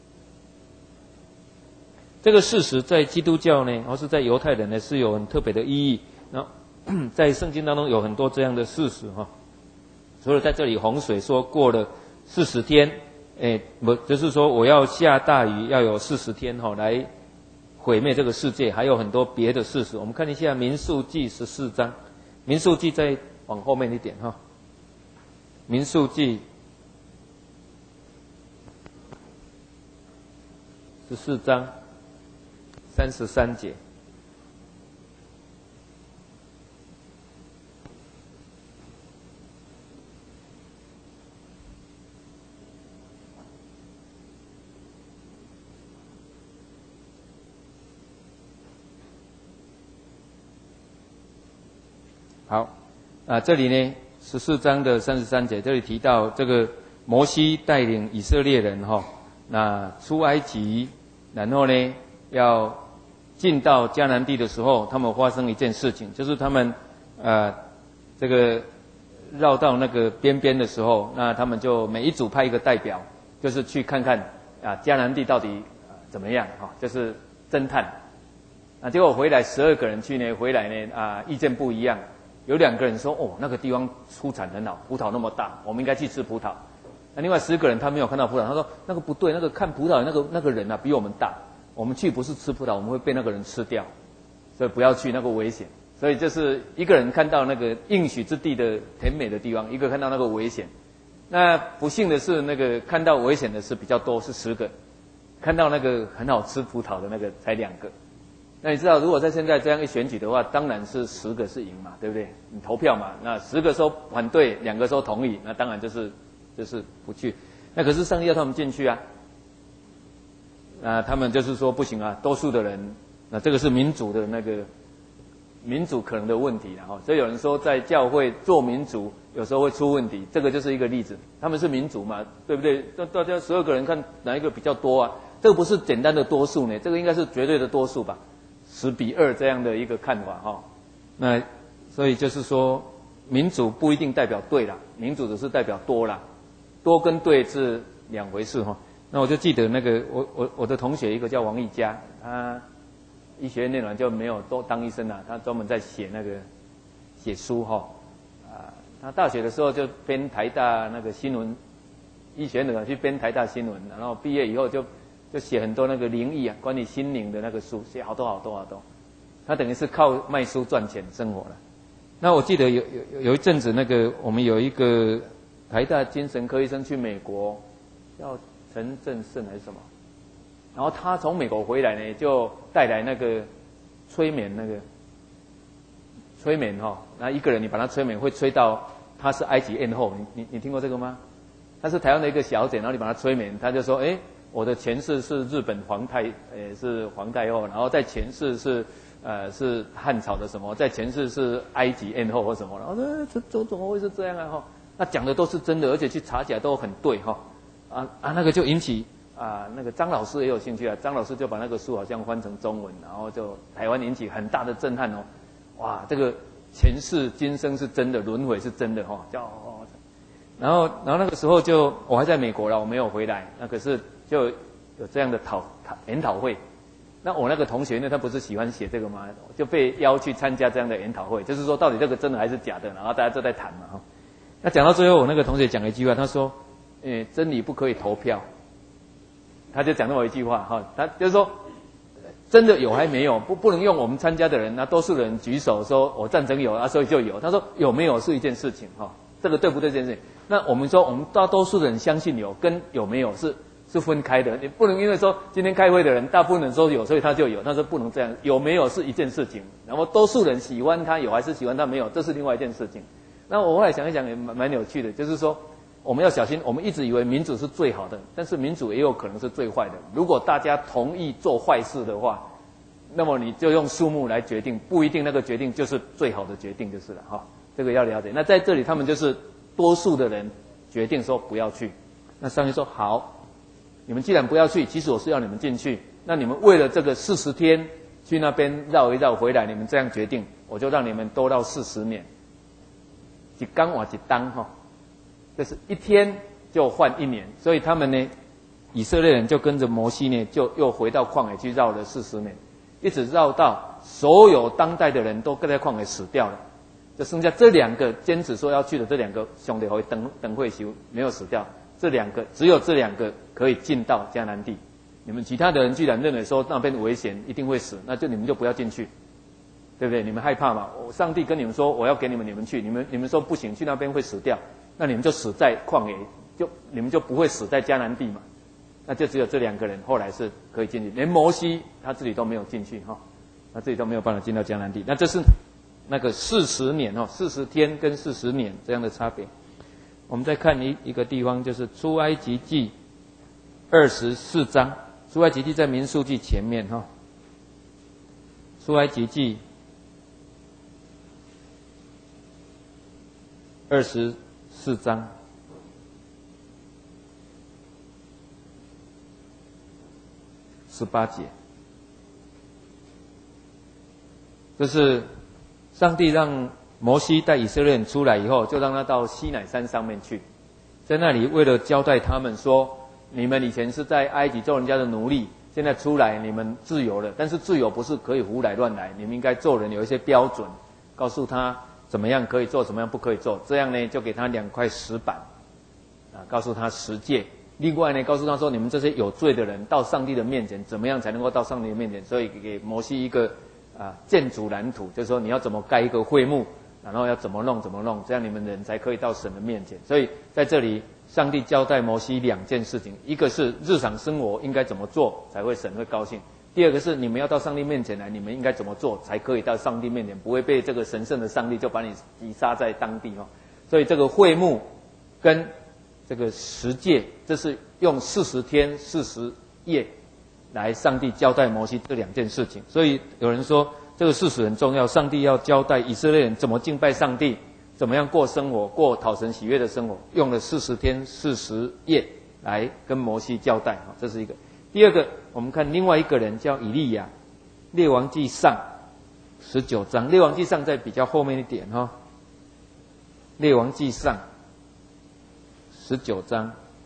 这个事实在基督教呢，或是在犹太人呢是有很特别的意义。然后在圣经当中有很多这样的事实哈。除了在这里洪水说过了四十天。诶，不，就是说我要下大雨，要有四十天哈、哦，来毁灭这个世界，还有很多别的事实。我们看一下民数记十四章，民数记再往后面一点哈、哦，民数记十四章三十三节。好，啊，这里呢，十四章的三十三节，这里提到这个摩西带领以色列人哈、哦，那出埃及，然后呢，要进到迦南地的时候，他们发生一件事情，就是他们呃，这个绕到那个边边的时候，那他们就每一组派一个代表， 就是去看看啊迦南地到底、呃、怎么样哈、哦，就是侦探。啊，结果回来十二个人去呢，回来呢啊意见不一样，有两个人说哦那个地方出产很好，葡萄那么大，我们应该去吃葡萄。那另外十个人他没有看到葡萄，他说那个不对，那个看葡萄的那个那个人啊比我们大，我们去不是吃葡萄，我们会被那个人吃掉，所以不要去，那个危险。所以就是一个人看到那个应许之地的甜美的地方，一个看到那个危险。那不幸的是，那个看到危险的是比较多，是十个；看到那个很好吃葡萄的那个才两个。那你知道，如果在现在这样一选举的话，当然是十个是赢嘛，对不对？你投票嘛，那十个说反对，两个说同意，那当然就是就是不去。那可是上帝要他们进去啊，那他们就是说不行啊，多数的人，那这个是民主的那个民主可能的问题，然后所以有人说在教会做民主有时候会出问题，这个就是一个例子。他们是民主嘛，对不对？那大家十二个人看哪一个比较多啊？这个不是简单的多数呢，这个应该是绝对的多数吧。十比二这样的一个看法哈，那所以就是说，民主不一定代表对啦，民主只是代表多啦，多跟对是两回事哈。那我就记得那个我我我的同学一个叫王毅佳，他医学院念完就没有都当医生啦，他专门在写那个写书哈啊，他大学的时候就编台大那个新闻，医学院的去编台大新闻，然后毕业以后就。就写很多那个灵异啊，关于心灵的那个书，写好多好多好多。他等于是靠卖书赚钱生活了。那我记得有有有一阵子，那个我们有一个台大精神科医生去美国，叫陈正胜还是什么，然后他从美国回来呢，就带来那个催眠那个催眠哈、哦，那一个人你把他催眠，会催到他是埃及艳后，你你你听过这个吗？他是台湾的一个小姐，然后你把他催眠，他就说，哎。我的前世是日本皇太，呃，是皇太后，然后在前世是，呃，是汉朝的什么，在前世是埃及艳后或什么，然后这这这怎么会是这样啊？哈，那讲的都是真的，而且去查起来都很对哈，啊啊，那个就引起啊，那个张老师也有兴趣啊，张老师就把那个书好像翻成中文，然后就台湾引起很大的震撼哦，哇，这个前世今生是真的，轮回是真的哈，叫，然后然后那个时候就我还在美国了，我没有回来，那可是。就有这样的讨讨研讨会，那我那个同学呢，他不是喜欢写这个吗？就被邀去参加这样的研讨会，就是说到底这个真的还是假的，然后大家都在谈嘛哈。那讲到最后，我那个同学讲了一句话，他说：“诶，真理不可以投票。”他就讲那么一句话哈，他就是说，真的有还没有，不不能用我们参加的人，那多数人举手说我赞成有啊，所以就有。他说有没有是一件事情哈，这个对不对这件事情？那我们说我们大多数人相信有，跟有没有是。是分开的，你不能因为说今天开会的人大部分人说有，所以他就有，他说不能这样，有没有是一件事情，然后多数人喜欢他有还是喜欢他没有，这是另外一件事情。那我后来想一想也蛮蛮有趣的，就是说我们要小心，我们一直以为民主是最好的，但是民主也有可能是最坏的。如果大家同意做坏事的话，那么你就用数目来决定，不一定那个决定就是最好的决定就是了哈，这个要了解。那在这里他们就是多数的人决定说不要去，那上帝说好。你们既然不要去，其实我是要你们进去。那你们为了这个四十天去那边绕一绕回来，你们这样决定，我就让你们多绕四十年。一刚瓦一当哈，这是一天就换一年，所以他们呢，以色列人就跟着摩西呢，就又回到旷野去绕了四十年，一直绕到所有当代的人都在旷野死掉了，就剩下这两个坚持说要去的这两个兄弟会等等会修没有死掉。这两个只有这两个可以进到迦南地，你们其他的人居然认为说那边危险，一定会死，那就你们就不要进去，对不对？你们害怕嘛？上帝跟你们说我要给你们，你们去，你们你们说不行，去那边会死掉，那你们就死在旷野，就你们就不会死在迦南地嘛？那就只有这两个人后来是可以进去，连摩西他自己都没有进去哈，他自己都没有办法进到迦南地。那这是那个四十年哈，四十天跟四十年这样的差别。我们再看一一个地方，就是出埃及记二十四章。出埃及记在民数记前面哈。出埃及记二十四章十八节，这是上帝让摩西带以色列人出来以后，就让他到西乃山上面去，在那里为了交代他们说， 你们以前是在埃及做人家的奴隶，现在出来你们自由了，但是自由不是可以胡来乱来，你们应该做人有一些标准，告诉他怎么样可以做，怎么样不可以做。这样呢，就给他两块石板，啊，告诉他十诫。另外呢，告诉他说，你们这些有罪的人到上帝的面前，怎么样才能够到上帝的面前？所以给摩西一个啊建筑蓝图，就是说你要怎么盖一个会幕，然后要怎么弄怎么弄，这样你们人才可以到神的面前。所以在这里，上帝交代摩西两件事情，一个是日常生活应该怎么做才会神会高兴，第二个是你们要到上帝面前来，你们应该怎么做才可以到上帝面前，不会被这个神圣的上帝就把你击杀在当地哦。所以这个会幕跟这个十诫，这是用四十天四十夜来上帝交代摩西这两件事情。所以有人说这个事实很重要，上帝要交代以色列人怎么敬拜上帝，怎么样过生活，过讨神喜悦的生活，用了四十天四十夜来跟摩西交代，这是一个。第二个，我们看另外一个人叫以利亚，列王纪上十九章，列王纪上在比较后面一点哈，列王纪上十九章，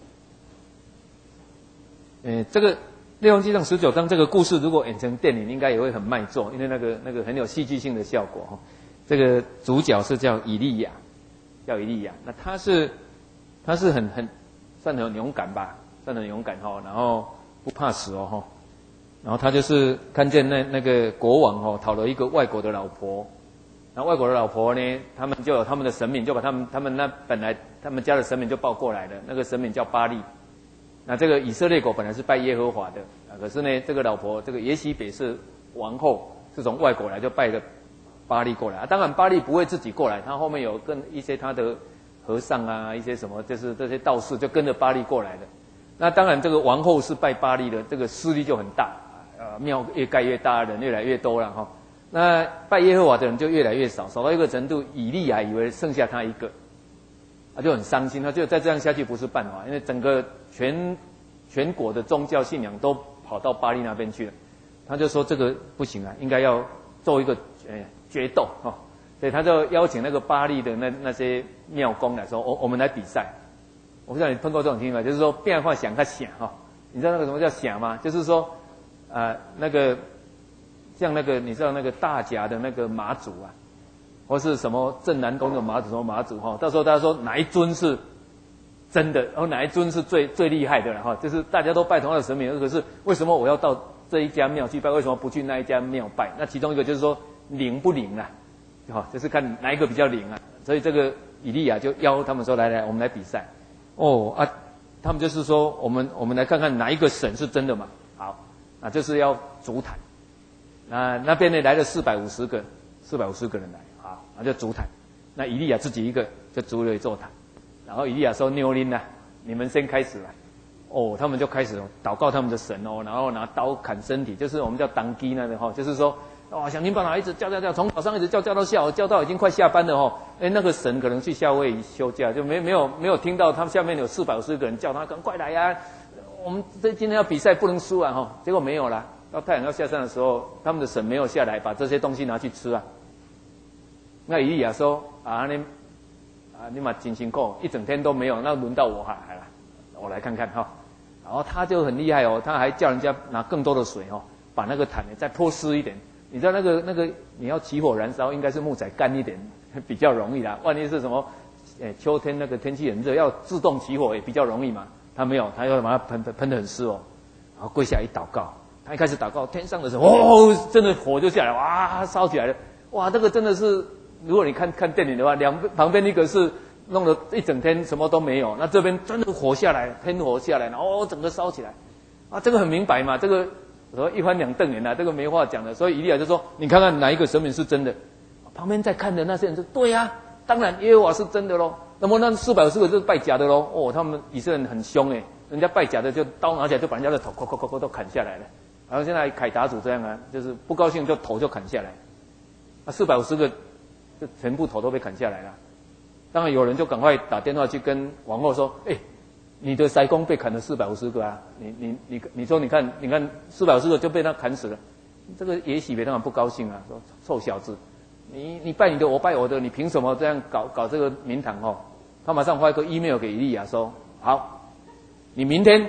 呃，这个列王纪上十九章这个故事，如果演成电影，应该也会很卖座，因为那个那个很有戏剧性的效果哈。这个主角是叫以利亚，叫以利亚。那他是他是很很算很勇敢吧，算很勇敢哈，然后不怕死哦哈。然后他就是看见那那个国王哦讨了一个外国的老婆，然后外国的老婆呢，他们就有他们的神明，就把他们他们那本来他们家的神明就抱过来了，那个神明叫巴力。那这个以色列国本来是拜耶和华的，啊，可是呢，这个老婆这个耶洗别是王后，是从外国来就拜的巴力过来啊。当然巴力不会自己过来，他后面有跟一些他的和尚啊，一些什么就是这些道士就跟着巴力过来的。那当然这个王后是拜巴力的，这个势力就很大，呃，庙越盖越大，人越来越多了哈。那拜耶和华的人就越来越少，少到一个程度，以利亚以为剩下他一个，他就很伤心，他就再这样下去不是办法，因为整个全全国的宗教信仰都跑到巴力那边去了。他就说这个不行啊，应该要做一个呃决斗哈，所以他就邀请那个巴力的那那些庙公来说，我我们来比赛。我不知道你碰过这种情况，就是说变化想他想哈，你知道那个什么叫想吗？就是说，呃，那个像那个你知道那个大甲的那个妈祖啊，或是什么镇南宫的妈祖什么妈祖哈，到时候大家说哪一尊是真的，然后哪一尊是最最厉害的了哈，就是大家都拜同样的神明，可是为什么我要到这一家庙去拜，为什么不去那一家庙拜？那其中一个就是说灵不灵啊，哈，就是看哪一个比较灵啊。所以这个以利亚就邀他们说来来，我们来比赛。哦啊，他们就是说我们我们来看看哪一个神是真的嘛。好，啊就是要足坛。那那边呢来了四百五十个，四百五十个人来，好，那就足坛。那以利亚自己一个就足了一座坛。然后以利亚说：“牛林啊，你们先开始来。”哦，他们就开始祷告他们的神哦，然后拿刀砍身体，就是我们叫当机那个哈，就是说，哇，想尽办法一直叫叫叫，从早上一直叫叫到下午，叫到已经快下班了哈。哎，那个神可能去夏威夷休假，就没没有没有听到他们下面有四百五十个人叫他赶快来呀、啊，我们这今天要比赛不能输啊哈。结果没有啦，到太阳要下山的时候，他们的神没有下来，把这些东西拿去吃啊。那以利亚说啊，你啊你嘛真辛苦，一整天都没有，那轮到我哈，来了，我来看看哈。然后他就很厉害哦，他还叫人家拿更多的水哦，把那个坛呢再泼湿一点。你知道那个那个你要起火燃烧，应该是木材干一点比较容易啦。万一是什么，诶秋天那个天气很热，要自动起火也比较容易嘛。他没有，他要把它喷喷喷得很湿哦。然后跪下一祷告，他一开始祷告，天上的时候哦，真的火就下来，哇，烧起来了，哇，这个真的是，如果你看看电影的话，两旁边一个是。弄了一整天什么都没有，那这边真的火下来，天火下来，然后整个烧起来，啊，这个很明白嘛，这个说一翻两瞪眼啊，这个没话讲的。所以以利亚就说：“你看看哪一个神明是真的？”旁边在看的那些人说：“对呀、啊，当然耶和华是真的喽。”那么那四百五十个就是拜假的喽。哦，他们以色列人很凶诶，人家拜假的就刀拿起来就把人家的头咔咔咔咔都砍下来了。然后现在凯达族这样啊，就是不高兴就头就砍下来，啊，四百五十个就全部头都被砍下来了。当然有人就赶快打电话去跟王后说：“哎、欸，你的塞公被砍了四百五十个啊！你你你你说你看你看四百五十个就被他砍死了。”这个耶洗别当然不高兴啊，说：“臭小子，你你拜你的，我拜我的，你凭什么这样搞搞这个名堂哦？”他马上发一个 email 给以利亚说：“好，你明天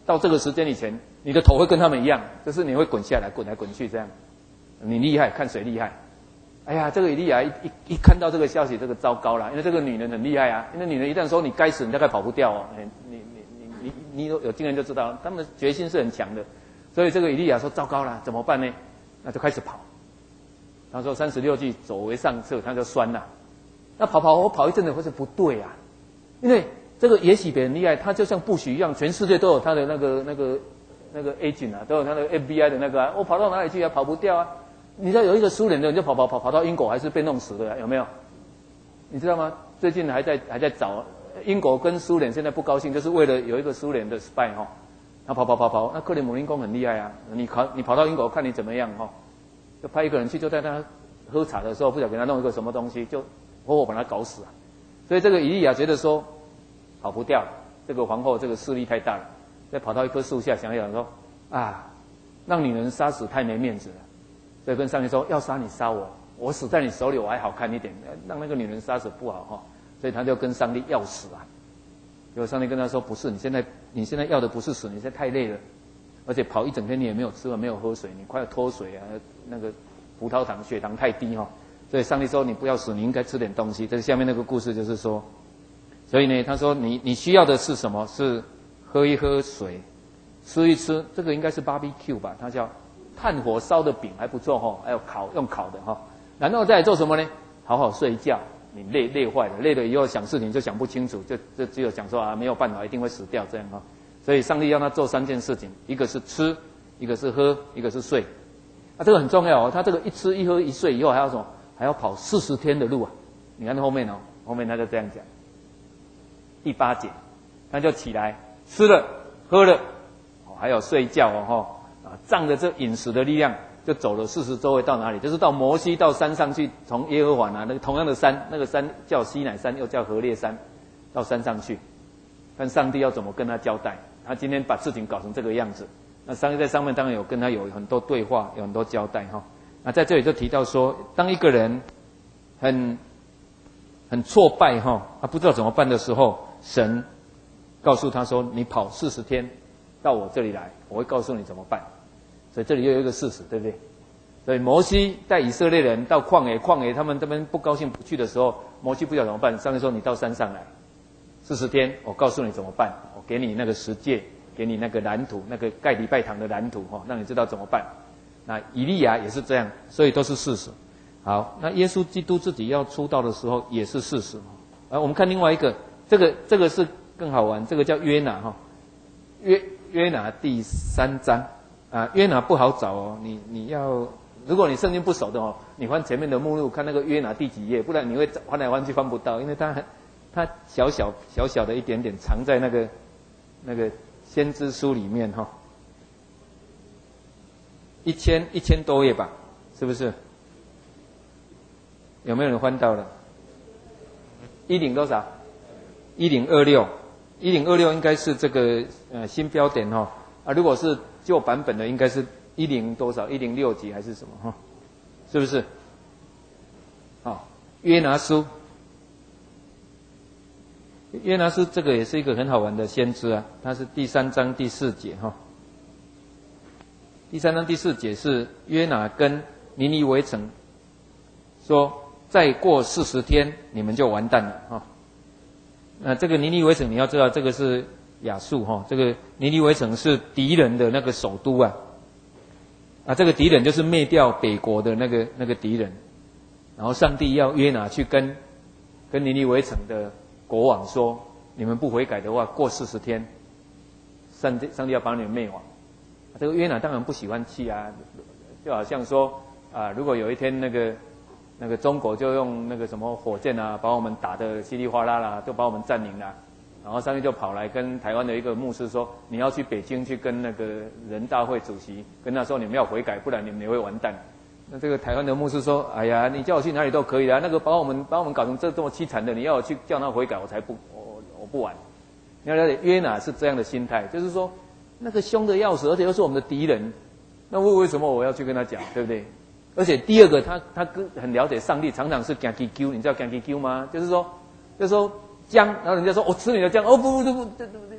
到这个时间以前，你的头会跟他们一样，就是你会滚下来，滚来滚去这样。你厉害，看谁厉害。哎呀，这个以利亚一一一看到这个消息，这个糟糕了，因为这个女人很厉害啊。因为女人一旦说你该死，你大概跑不掉哦。你你你你你你有有经验就知道，他们的决心是很强的。所以这个以利亚说糟糕了，怎么办呢？那就开始跑。他说三十六计，走为上策，他就酸了。那跑跑我跑一阵子，发现不对啊，因为这个也许别人厉害，他就像布许一样，全世界都有他的那个那个那个 agent 啊，都有他的 F B I 的那个、啊，我跑到哪里去啊？跑不掉啊！你知道有一个苏联的人就跑跑跑跑到英国，还是被弄死的、啊，有没有？你知道吗？最近还在还在找英国跟苏联现在不高兴，就是为了有一个苏联的 spy 哈、哦，他跑跑跑跑，那克里姆林宫很厉害啊，你跑你跑到英国看你怎么样哈、哦，就派一个人去，就在他喝茶的时候不小心给他弄一个什么东西，就活活把他搞死啊！所以这个以利亚觉得说跑不掉，这个皇后这个势力太大了，再跑到一棵树下想想说啊，让女人杀死太没面子了，所以跟上帝说要杀你杀我，我死在你手里我还好看一点，让那个女人杀死不好哈，所以他就跟上帝要死啊。结果上帝跟他说不是，你现在你现在要的不是死，你现在太累了，而且跑一整天你也没有吃完没有喝水，你快要脱水啊，那个葡萄糖血糖太低哈。所以上帝说你不要死，你应该吃点东西。这个下面那个故事就是说，所以呢，他说你你需要的是什么？是喝一喝水，吃一吃，这个应该是 barbecue 吧？它叫炭火烧的饼，还不错哈，还有烤用烤的哈。然后再来做什么呢？好好睡一觉。你累累坏了，累了以后想事情就想不清楚，就就只有想说啊没有办法，一定会死掉这样哈。所以上帝让他做三件事情，一个是吃，一个是喝，一个是睡。啊，这个很重要哦。他这个一吃一喝一睡以后还要什么？还要跑四十天的路啊！你看后面哦，后面他就这样讲。第八节，他就起来吃了喝了，哦，还有睡觉哦哈啊，仗着这饮食的力量，就走了四十周围到哪里？就是到摩西到山上去，从耶和华拿那个同样的山，那个山叫西乃山，又叫何烈山，到山上去，看上帝要怎么跟他交代。他今天把事情搞成这个样子，那上帝在上面当然有跟他有很多对话，有很多交代哈。那在这里就提到说，当一个人很很挫败哈，他不知道怎么办的时候，神告诉他说：“你跑四十天到我这里来，我会告诉你怎么办。”所以这里又有一个事实，对不对？所以摩西带以色列人到旷野，旷野他们这边不高兴不去的时候，摩西不晓得怎么办。上帝说：“你到山上来，四十天，我告诉你怎么办。我给你那个十诫，给你那个蓝图，那个盖礼拜堂的蓝图哈，让你知道怎么办。”那以利亚也是这样，所以都是事实。好，那耶稣基督自己要出道的时候也是事实。啊，我们看另外一个，这个这个是更好玩，这个叫约拿哈，约约拿第三章啊，约拿不好找哦，你你要如果你圣经不熟的哦，你翻前面的目录看那个约拿第几页，不然你会翻来翻去翻不到，因为它它小小小小的一点点藏在那个那个先知书里面哈。一千一千多页吧，是不是？有没有人翻到了？一零多少？一零二六，一零二六应该是这个呃新标点哈、哦、啊，如果是旧版本的，应该是一零多少？一零六几还是什么哈、哦？是不是？好、哦，约拿书，约拿书这个也是一个很好玩的先知啊，它是第三章第四节哈。哦第三章第四节是约拿跟尼尼微城说，再过四十天你们就完蛋了哈。那这个尼尼微城你要知道，这个是亚述哈，这个尼尼微城是敌人的那个首都啊。啊，这个敌人就是灭掉北国的那个那个敌人，然后上帝要约拿去跟跟尼尼微城的国王说，你们不悔改的话，过四十天，上帝上帝要把你们灭亡。这个约拿当然不喜欢去啊，就好像说啊，如果有一天那个那个中国就用那个什么火箭啊，把我们打得稀里哗啦啦，就把我们占领了，然后上帝就跑来跟台湾的一个牧师说，你要去北京去跟那个人大会主席跟他说，你们要悔改，不然你们也会完蛋。那这个台湾的牧师说，哎呀，你叫我去哪里都可以啊，那个把我们把我们搞成这这么凄惨的，你要我去叫他悔改，我才不我我不玩。你要了解约拿是这样的心态，就是说。那个凶的要死，而且又是我们的敌人，那为为什么我要去跟他讲，对不对？而且第二个，他他很了解上帝，常常是讲 Q Q， 你知道讲 Q Q 吗？就是说，就是说姜，然后人家说我、哦、吃你的姜，哦不不不不，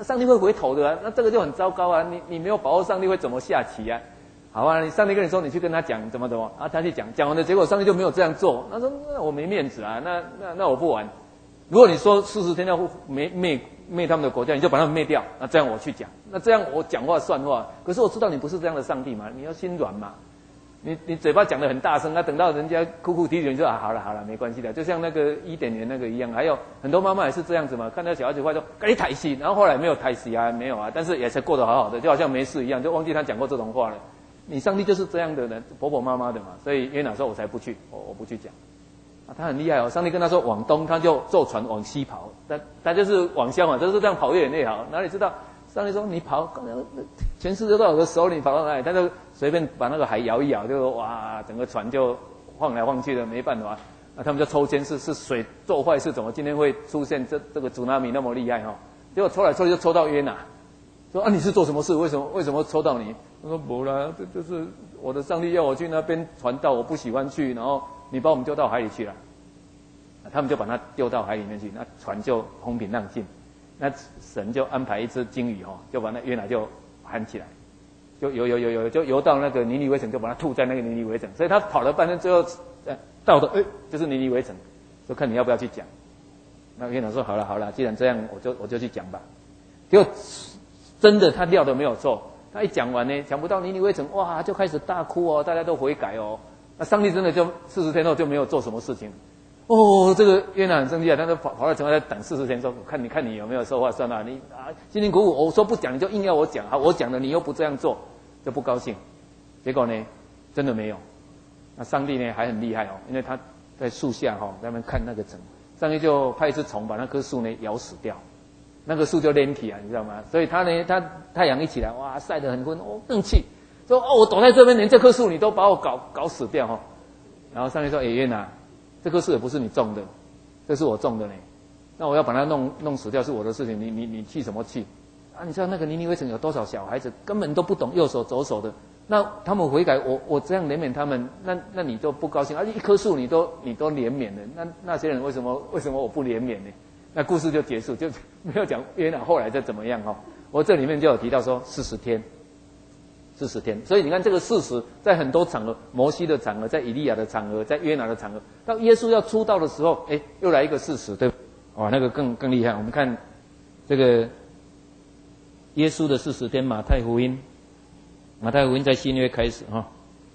上帝会回头的啊，那这个就很糟糕啊！你你没有把握上帝会怎么下棋啊？好啊，你上帝跟你说，你去跟他讲怎么怎么啊，他去讲，讲完的结果上帝就没有这样做，他说那我没面子啊，那那那我不玩。如果你说四十天要灭灭灭他们的国家，你就把他们灭掉，那这样我去讲，那这样我讲话算话。可是我知道你不是这样的上帝嘛，你要心软嘛。你你嘴巴讲得很大声，那等到人家哭哭啼啼，你就啊好了好了，没关系的，就像那个伊甸园那个一样。还有很多妈妈也是这样子嘛，看到小孩子坏说赶紧抬戏，然后后来没有抬戏啊，没有啊，但是也是过得好好的，就好像没事一样，就忘记他讲过这种话了。你上帝就是这样的人，婆婆妈妈的嘛，所以约拿说我才不去，我我不去讲。啊，他很厉害哦，上帝跟他说往东，他就坐船往西跑，他他就是往相反，就是这样跑越远越好。哪里知道？上帝说你跑，全世界都在我的手里，你跑到哪里？他就随便把那个海摇一摇，就哇，整个船就晃来晃去的，没办法。那他们就抽签，是是水做坏事，怎么今天会出现这这个祖纳米那么厉害哈？结果抽来抽去就抽到约拿，说啊你是做什么事？为什么为什么抽到你？他说不啦，这就是我的上帝要我去那边传道，我不喜欢去，然后你把我们丢到海里去了。他们就把他丢到海里面去，那船就风平浪静。那神就安排一只鲸鱼哈，就把那约拿就喊起来，就游游游游，就游到那个尼尼微城，就把他吐在那个尼尼微城。所以他跑了半天，最后呃到的哎就是尼尼微城，就看你要不要去讲。那约拿说好了好了，既然这样，我就我就去讲吧。结果真的他料的没有错，他一讲完呢，讲不到尼尼微城，哇就开始大哭哦，大家都悔改哦。那上帝真的就四十天后就没有做什么事情。哦，这个约拿很生气啊，他就跑跑到城外在等四十天，说看你看你有没有说话算了，你啊辛辛苦苦我说不讲，你就硬要我讲，好我讲了你又不这样做，就不高兴。结果呢，真的没有。那上帝呢还很厉害哦，因为他在树下哈、哦，在那边看那个城，上帝就派一只虫把那棵树呢咬死掉，那个树就连起啊，你知道吗？所以他呢，他太阳一起来，哇晒得很昏，哦更气，说哦我躲在这边，连这棵树你都把我搞搞死掉哈、哦。然后上帝说，哎约拿。这棵树也不是你种的，这是我种的呢。那我要把它弄弄死掉是我的事情，你你你气什么气？啊，你知道那个尼尼微城有多少小孩子根本都不懂右手左手的，那他们悔改，我我这样怜悯他们，那那你都不高兴，而、啊、且一棵树你都你都怜悯了，那那些人为什么为什么我不怜悯呢？那故事就结束，就没有讲约拿后来再怎么样哈、哦。我这里面就有提到说四十天。四十天，所以你看这个事实，在很多场合，摩西的场合，在以利亚的场合，在约拿的场合，到耶稣要出道的时候，哎，又来一个事实，对吧？哇，那个更更厉害。我们看这个耶稣的四十天，马太福音，马太福音在新约开始哈，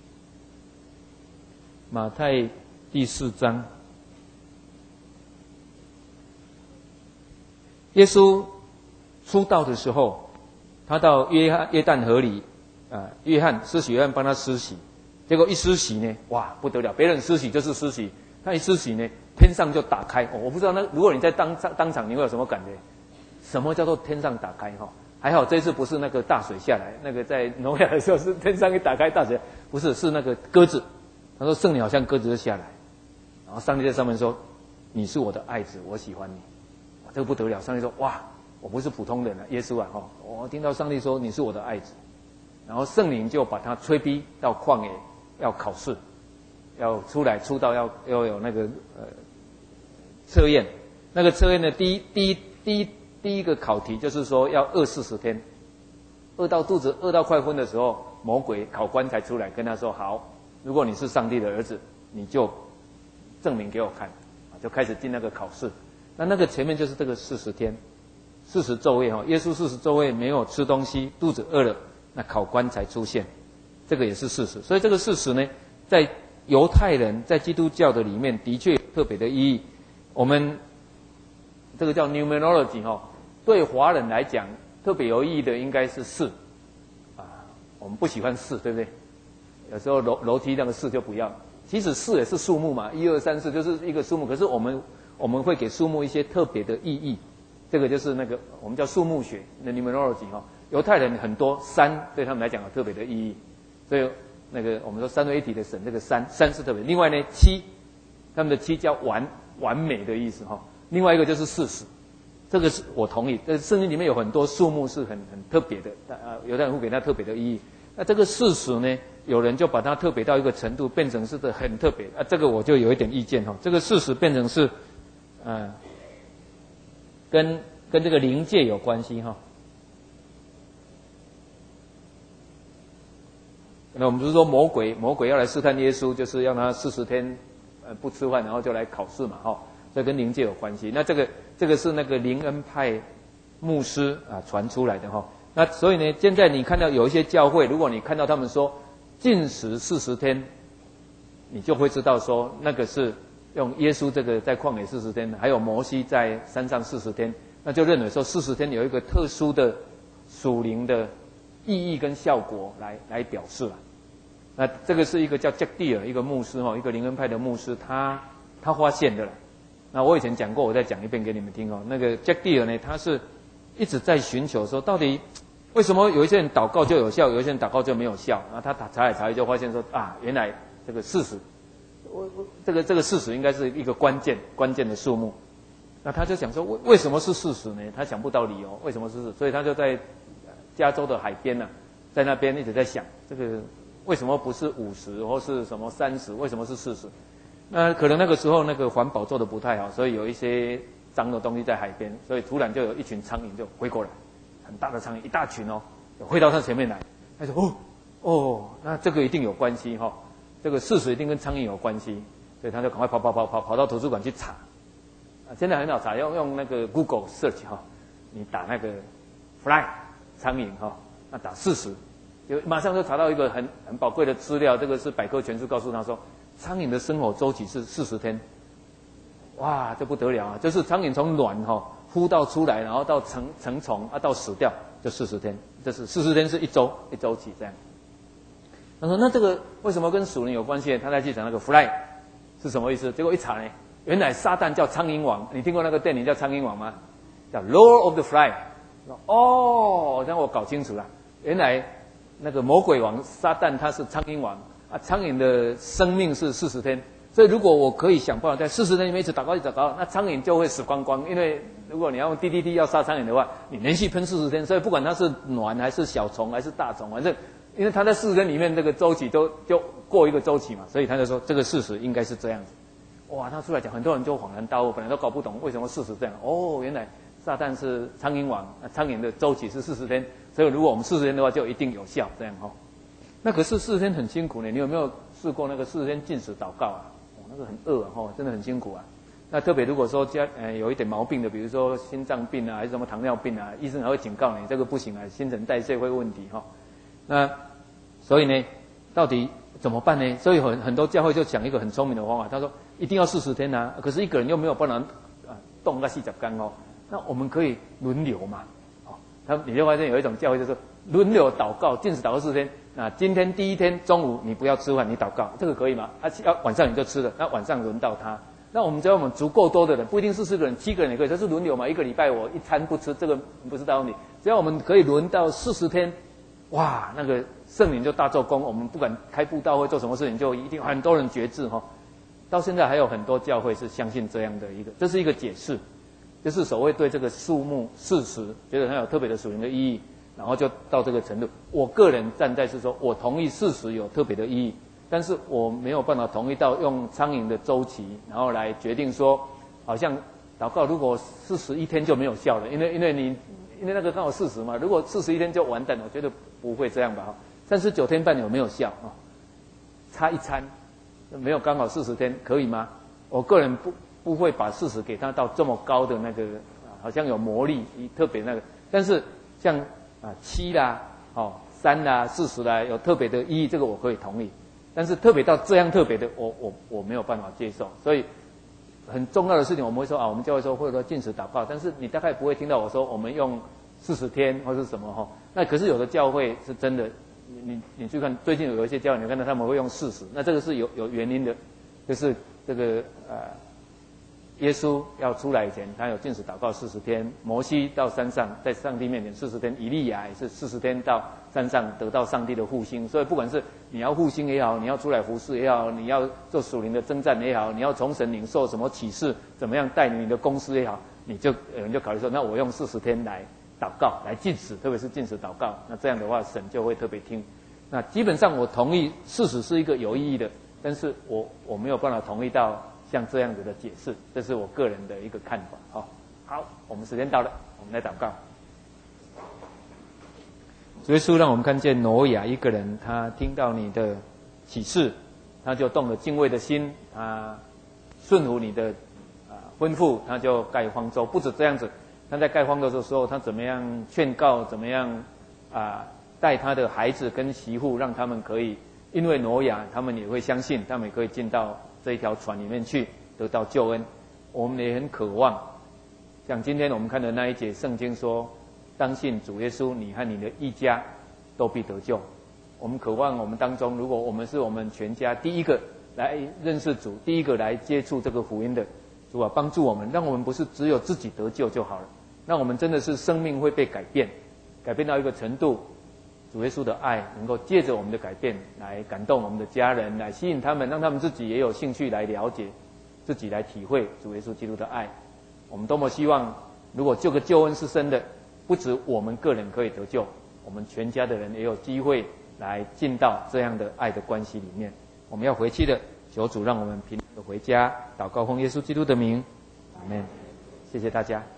马太第四章，耶稣出道的时候，他到约翰约旦河里。啊，约翰施洗约翰帮他施洗，结果一施洗呢，哇不得了，别人施洗就是施洗，他一施洗呢，天上就打开。哦、我不知道那如果你在当当场，你会有什么感觉？什么叫做天上打开？哈、哦，还好这次不是那个大水下来，那个在挪亚的时候是天上一打开大水，不是是那个鸽子。他说圣灵好像鸽子就下来，然后上帝在上面说：“你是我的爱子，我喜欢你。”这个不得了，上帝说：“哇，我不是普通人啊，耶稣啊，哈、哦，我听到上帝说你是我的爱子。”然后圣灵就把他催逼到旷野，要考试，要出来出道，要要有那个呃测验。那个测验的第一第一第一第一个考题就是说要饿四十天，饿到肚子饿到快昏的时候，魔鬼考官才出来跟他说：“好，如果你是上帝的儿子，你就证明给我看。”就开始进那个考试。那那个前面就是这个四十天，四十昼夜哈，耶稣四十昼夜没有吃东西，肚子饿了。那考官才出现，这个也是事实。所以这个事实呢，在犹太人在基督教的里面的确有特别的意义。我们这个叫 numerology 哈、哦，对华人来讲特别有意义的应该是四啊，我们不喜欢四，对不对？有时候楼楼梯那个四就不要。其实四也是数目嘛，一二三四就是一个数目，可是我们我们会给数目一些特别的意义。这个就是那个我们叫数目学的 numerology 哈、哦。犹太人很多三对他们来讲有特别的意义，所以那个我们说三位一体的神，这个三三是特别。另外呢，七，他们的七叫完完美的意思哈。另外一个就是四十，这个是我同意。这圣经里面有很多数目是很很特别的，啊，犹太人会给它特别的意义。那这个四十呢，有人就把它特别到一个程度，变成是的很特别啊，这个我就有一点意见哈。这个四十变成是，呃，跟跟这个灵界有关系哈。 那我们不是说魔鬼魔鬼要来试探耶稣，就是要他四十天呃不吃饭，然后就来考试嘛，哈、哦，这跟灵界有关系。那这个这个是那个灵恩派牧师啊传出来的哈、哦。那所以呢，现在你看到有一些教会，如果你看到他们说禁食四十天，你就会知道说那个是用耶稣这个在旷野四十天，还有摩西在山上四十天，那就认为说四十天有一个特殊的属灵的意义跟效果来来表示了。那这个是一个叫杰蒂尔一个牧师哈，一个灵恩派的牧师，他他发现的了。那我以前讲过，我再讲一遍给你们听哦。那个杰蒂尔呢，他是一直在寻求说，到底为什么有一些人祷告就有效，有一些人祷告就没有效？然后他查来查去就发现说啊，原来这个事实。我我这个这个事实应该是一个关键关键的数目，那他就想说为为什么是事实呢？他想不到理由，为什么是事实？所以他就在加州的海边呢、啊，在那边一直在想，这个为什么不是五十或是什么三十？为什么是四十？那可能那个时候那个环保做的不太好，所以有一些脏的东西在海边，所以突然就有一群苍蝇就飞过来，很大的苍蝇，一大群哦，飞到他前面来。他说哦哦，那这个一定有关系哈、哦。这个事实一定跟苍蝇有关系，所以他就赶快跑跑跑跑跑到图书馆去查。啊，现在很好查，用用那个 Google search 哈、哦，你打那个 fly 苍蝇哈、哦，那打四十，就马上就查到一个很很宝贵的资料，这个是百科全书告诉他说，苍蝇的生活周期是四十天。哇，这不得了啊！就是苍蝇从卵哈、哦、孵到出来，然后到成成虫啊，到死掉就四十天，这是四十天是一周一周期这样。他说：“那这个为什么跟属灵有关系？”他在去讲那个 “fly” 是什么意思？结果一查呢，原来撒旦叫苍蝇王。你听过那个电影叫《苍蝇王》吗？叫 “Lord of the Fly”。哦，让我搞清楚了，原来那个魔鬼王撒旦他是苍蝇王啊，苍蝇的生命是四十天。所以如果我可以想办法在四十天里面一直祷告一直祷告，那苍蝇就会死光光。因为如果你要用 D D T 要杀苍蝇的话，你连续喷四十天，所以不管它是卵还是小虫还是大虫，反正。因为他在四十天里面这个周期都就过一个周期嘛，所以他就说这个事实应该是这样子。哇，他出来讲，很多人就恍然大悟，本来都搞不懂为什么事实这样。哦，原来撒旦是苍蝇王，苍蝇的周期是四十天，所以如果我们四十天的话，就一定有效这样哈、哦。那可是四十天很辛苦呢，你有没有试过那个四十天禁食祷告啊？哦，那个很饿啊，哦，真的很辛苦啊。那特别如果说家呃有一点毛病的，比如说心脏病啊，还是什么糖尿病啊，医生还会警告你这个不行啊，新陈代谢会问题哈、哦。那所以呢，到底怎么办呢？所以很很多教会就讲一个很聪明的方法，他说一定要四十天啊，可是一个人又没有办法啊动个细脚干哦，那我们可以轮流嘛，哦，他你就发现有一种教会就是轮流祷告，禁食祷告四天，那今天第一天中午你不要吃饭，你祷告，这个可以吗？啊，要晚上你就吃了，那晚上轮到他。那我们只要我们足够多的人，不一定是四个人，七个人也可以，这是轮流嘛，一个礼拜我一餐不吃，这个不是大问题，只要我们可以轮到四十天。哇，那个圣灵就大做工，我们不管开布道会做什么事情，就一定很多人决志哈。到现在还有很多教会是相信这样的一个，这是一个解释，就是所谓对这个数目事实觉得它有特别的属灵的意义，然后就到这个程度。我个人站在是说，我同意事实有特别的意义，但是我没有办法同意到用苍蝇的周期，然后来决定说，好像祷告如果四十一天就没有效了，因为因为你。因为那个刚好四十嘛，如果四十一天就完蛋了，我觉得不会这样吧？三十九天半有没有效啊？差一餐，没有刚好四十天，可以吗？我个人不不会把事实给他到这么高的那个，好像有魔力，特别那个。但是像啊七啦、哦三啦、四十啦，有特别的意义，这个我可以同意。但是特别到这样特别的，我我我没有办法接受，所以。很重要的事情，我们会说啊，我们教会说或者说禁食祷告，但是你大概不会听到我说我们用四十天或是什么哈。那可是有的教会是真的，你你去看最近有一些教会，你看到他们会用四十，那这个是有有原因的，就是这个呃，耶稣要出来以前，他有禁食祷告四十天；摩西到山上在上帝面前四十天；以利亚也是四十天到山上得到上帝的复兴。所以不管是你要复兴也好，你要出来服侍也好，你要做属灵的征战也好，你要从神领受什么启示，怎么样带领你的公司也好，你就有人就考虑说，那我用四十天来祷告，来禁食，特别是禁食祷告，那这样的话神就会特别听。那基本上我同意事实是一个有意义的，但是我我没有办法同意到像这样子的解释，这是我个人的一个看法。好，好，我们时间到了，我们来祷告。 主耶稣让我们看见挪亚一个人，他听到你的启示，他就动了敬畏的心，他顺服你的啊吩咐，他就盖方舟。不止这样子，他在盖方舟的时候，他怎么样劝告，怎么样啊带他的孩子跟媳妇，让他们可以因为挪亚，他们也会相信，他们也可以进到这一条船里面去，得到救恩。我们也很渴望，像今天我们看的那一节圣经说，当信主耶稣，你和你的一家都必得救。我们渴望我们当中，如果我们是我们全家第一个来认识主，第一个来接触这个福音的，主啊，帮助我们，让我们不是只有自己得救就好了，让我们真的是生命会被改变，改变到一个程度，主耶稣的爱能够借着我们的改变来感动我们的家人，来吸引他们，让他们自己也有兴趣来了解，自己来体会主耶稣基督的爱。我们多么希望，如果这个救恩是真的，不止我们个人可以得救，我们全家的人也有机会来进到这样的爱的关系里面。我们要回去的，求主让我们平安的回家，祷告奉耶稣基督的名，阿们。谢谢大家。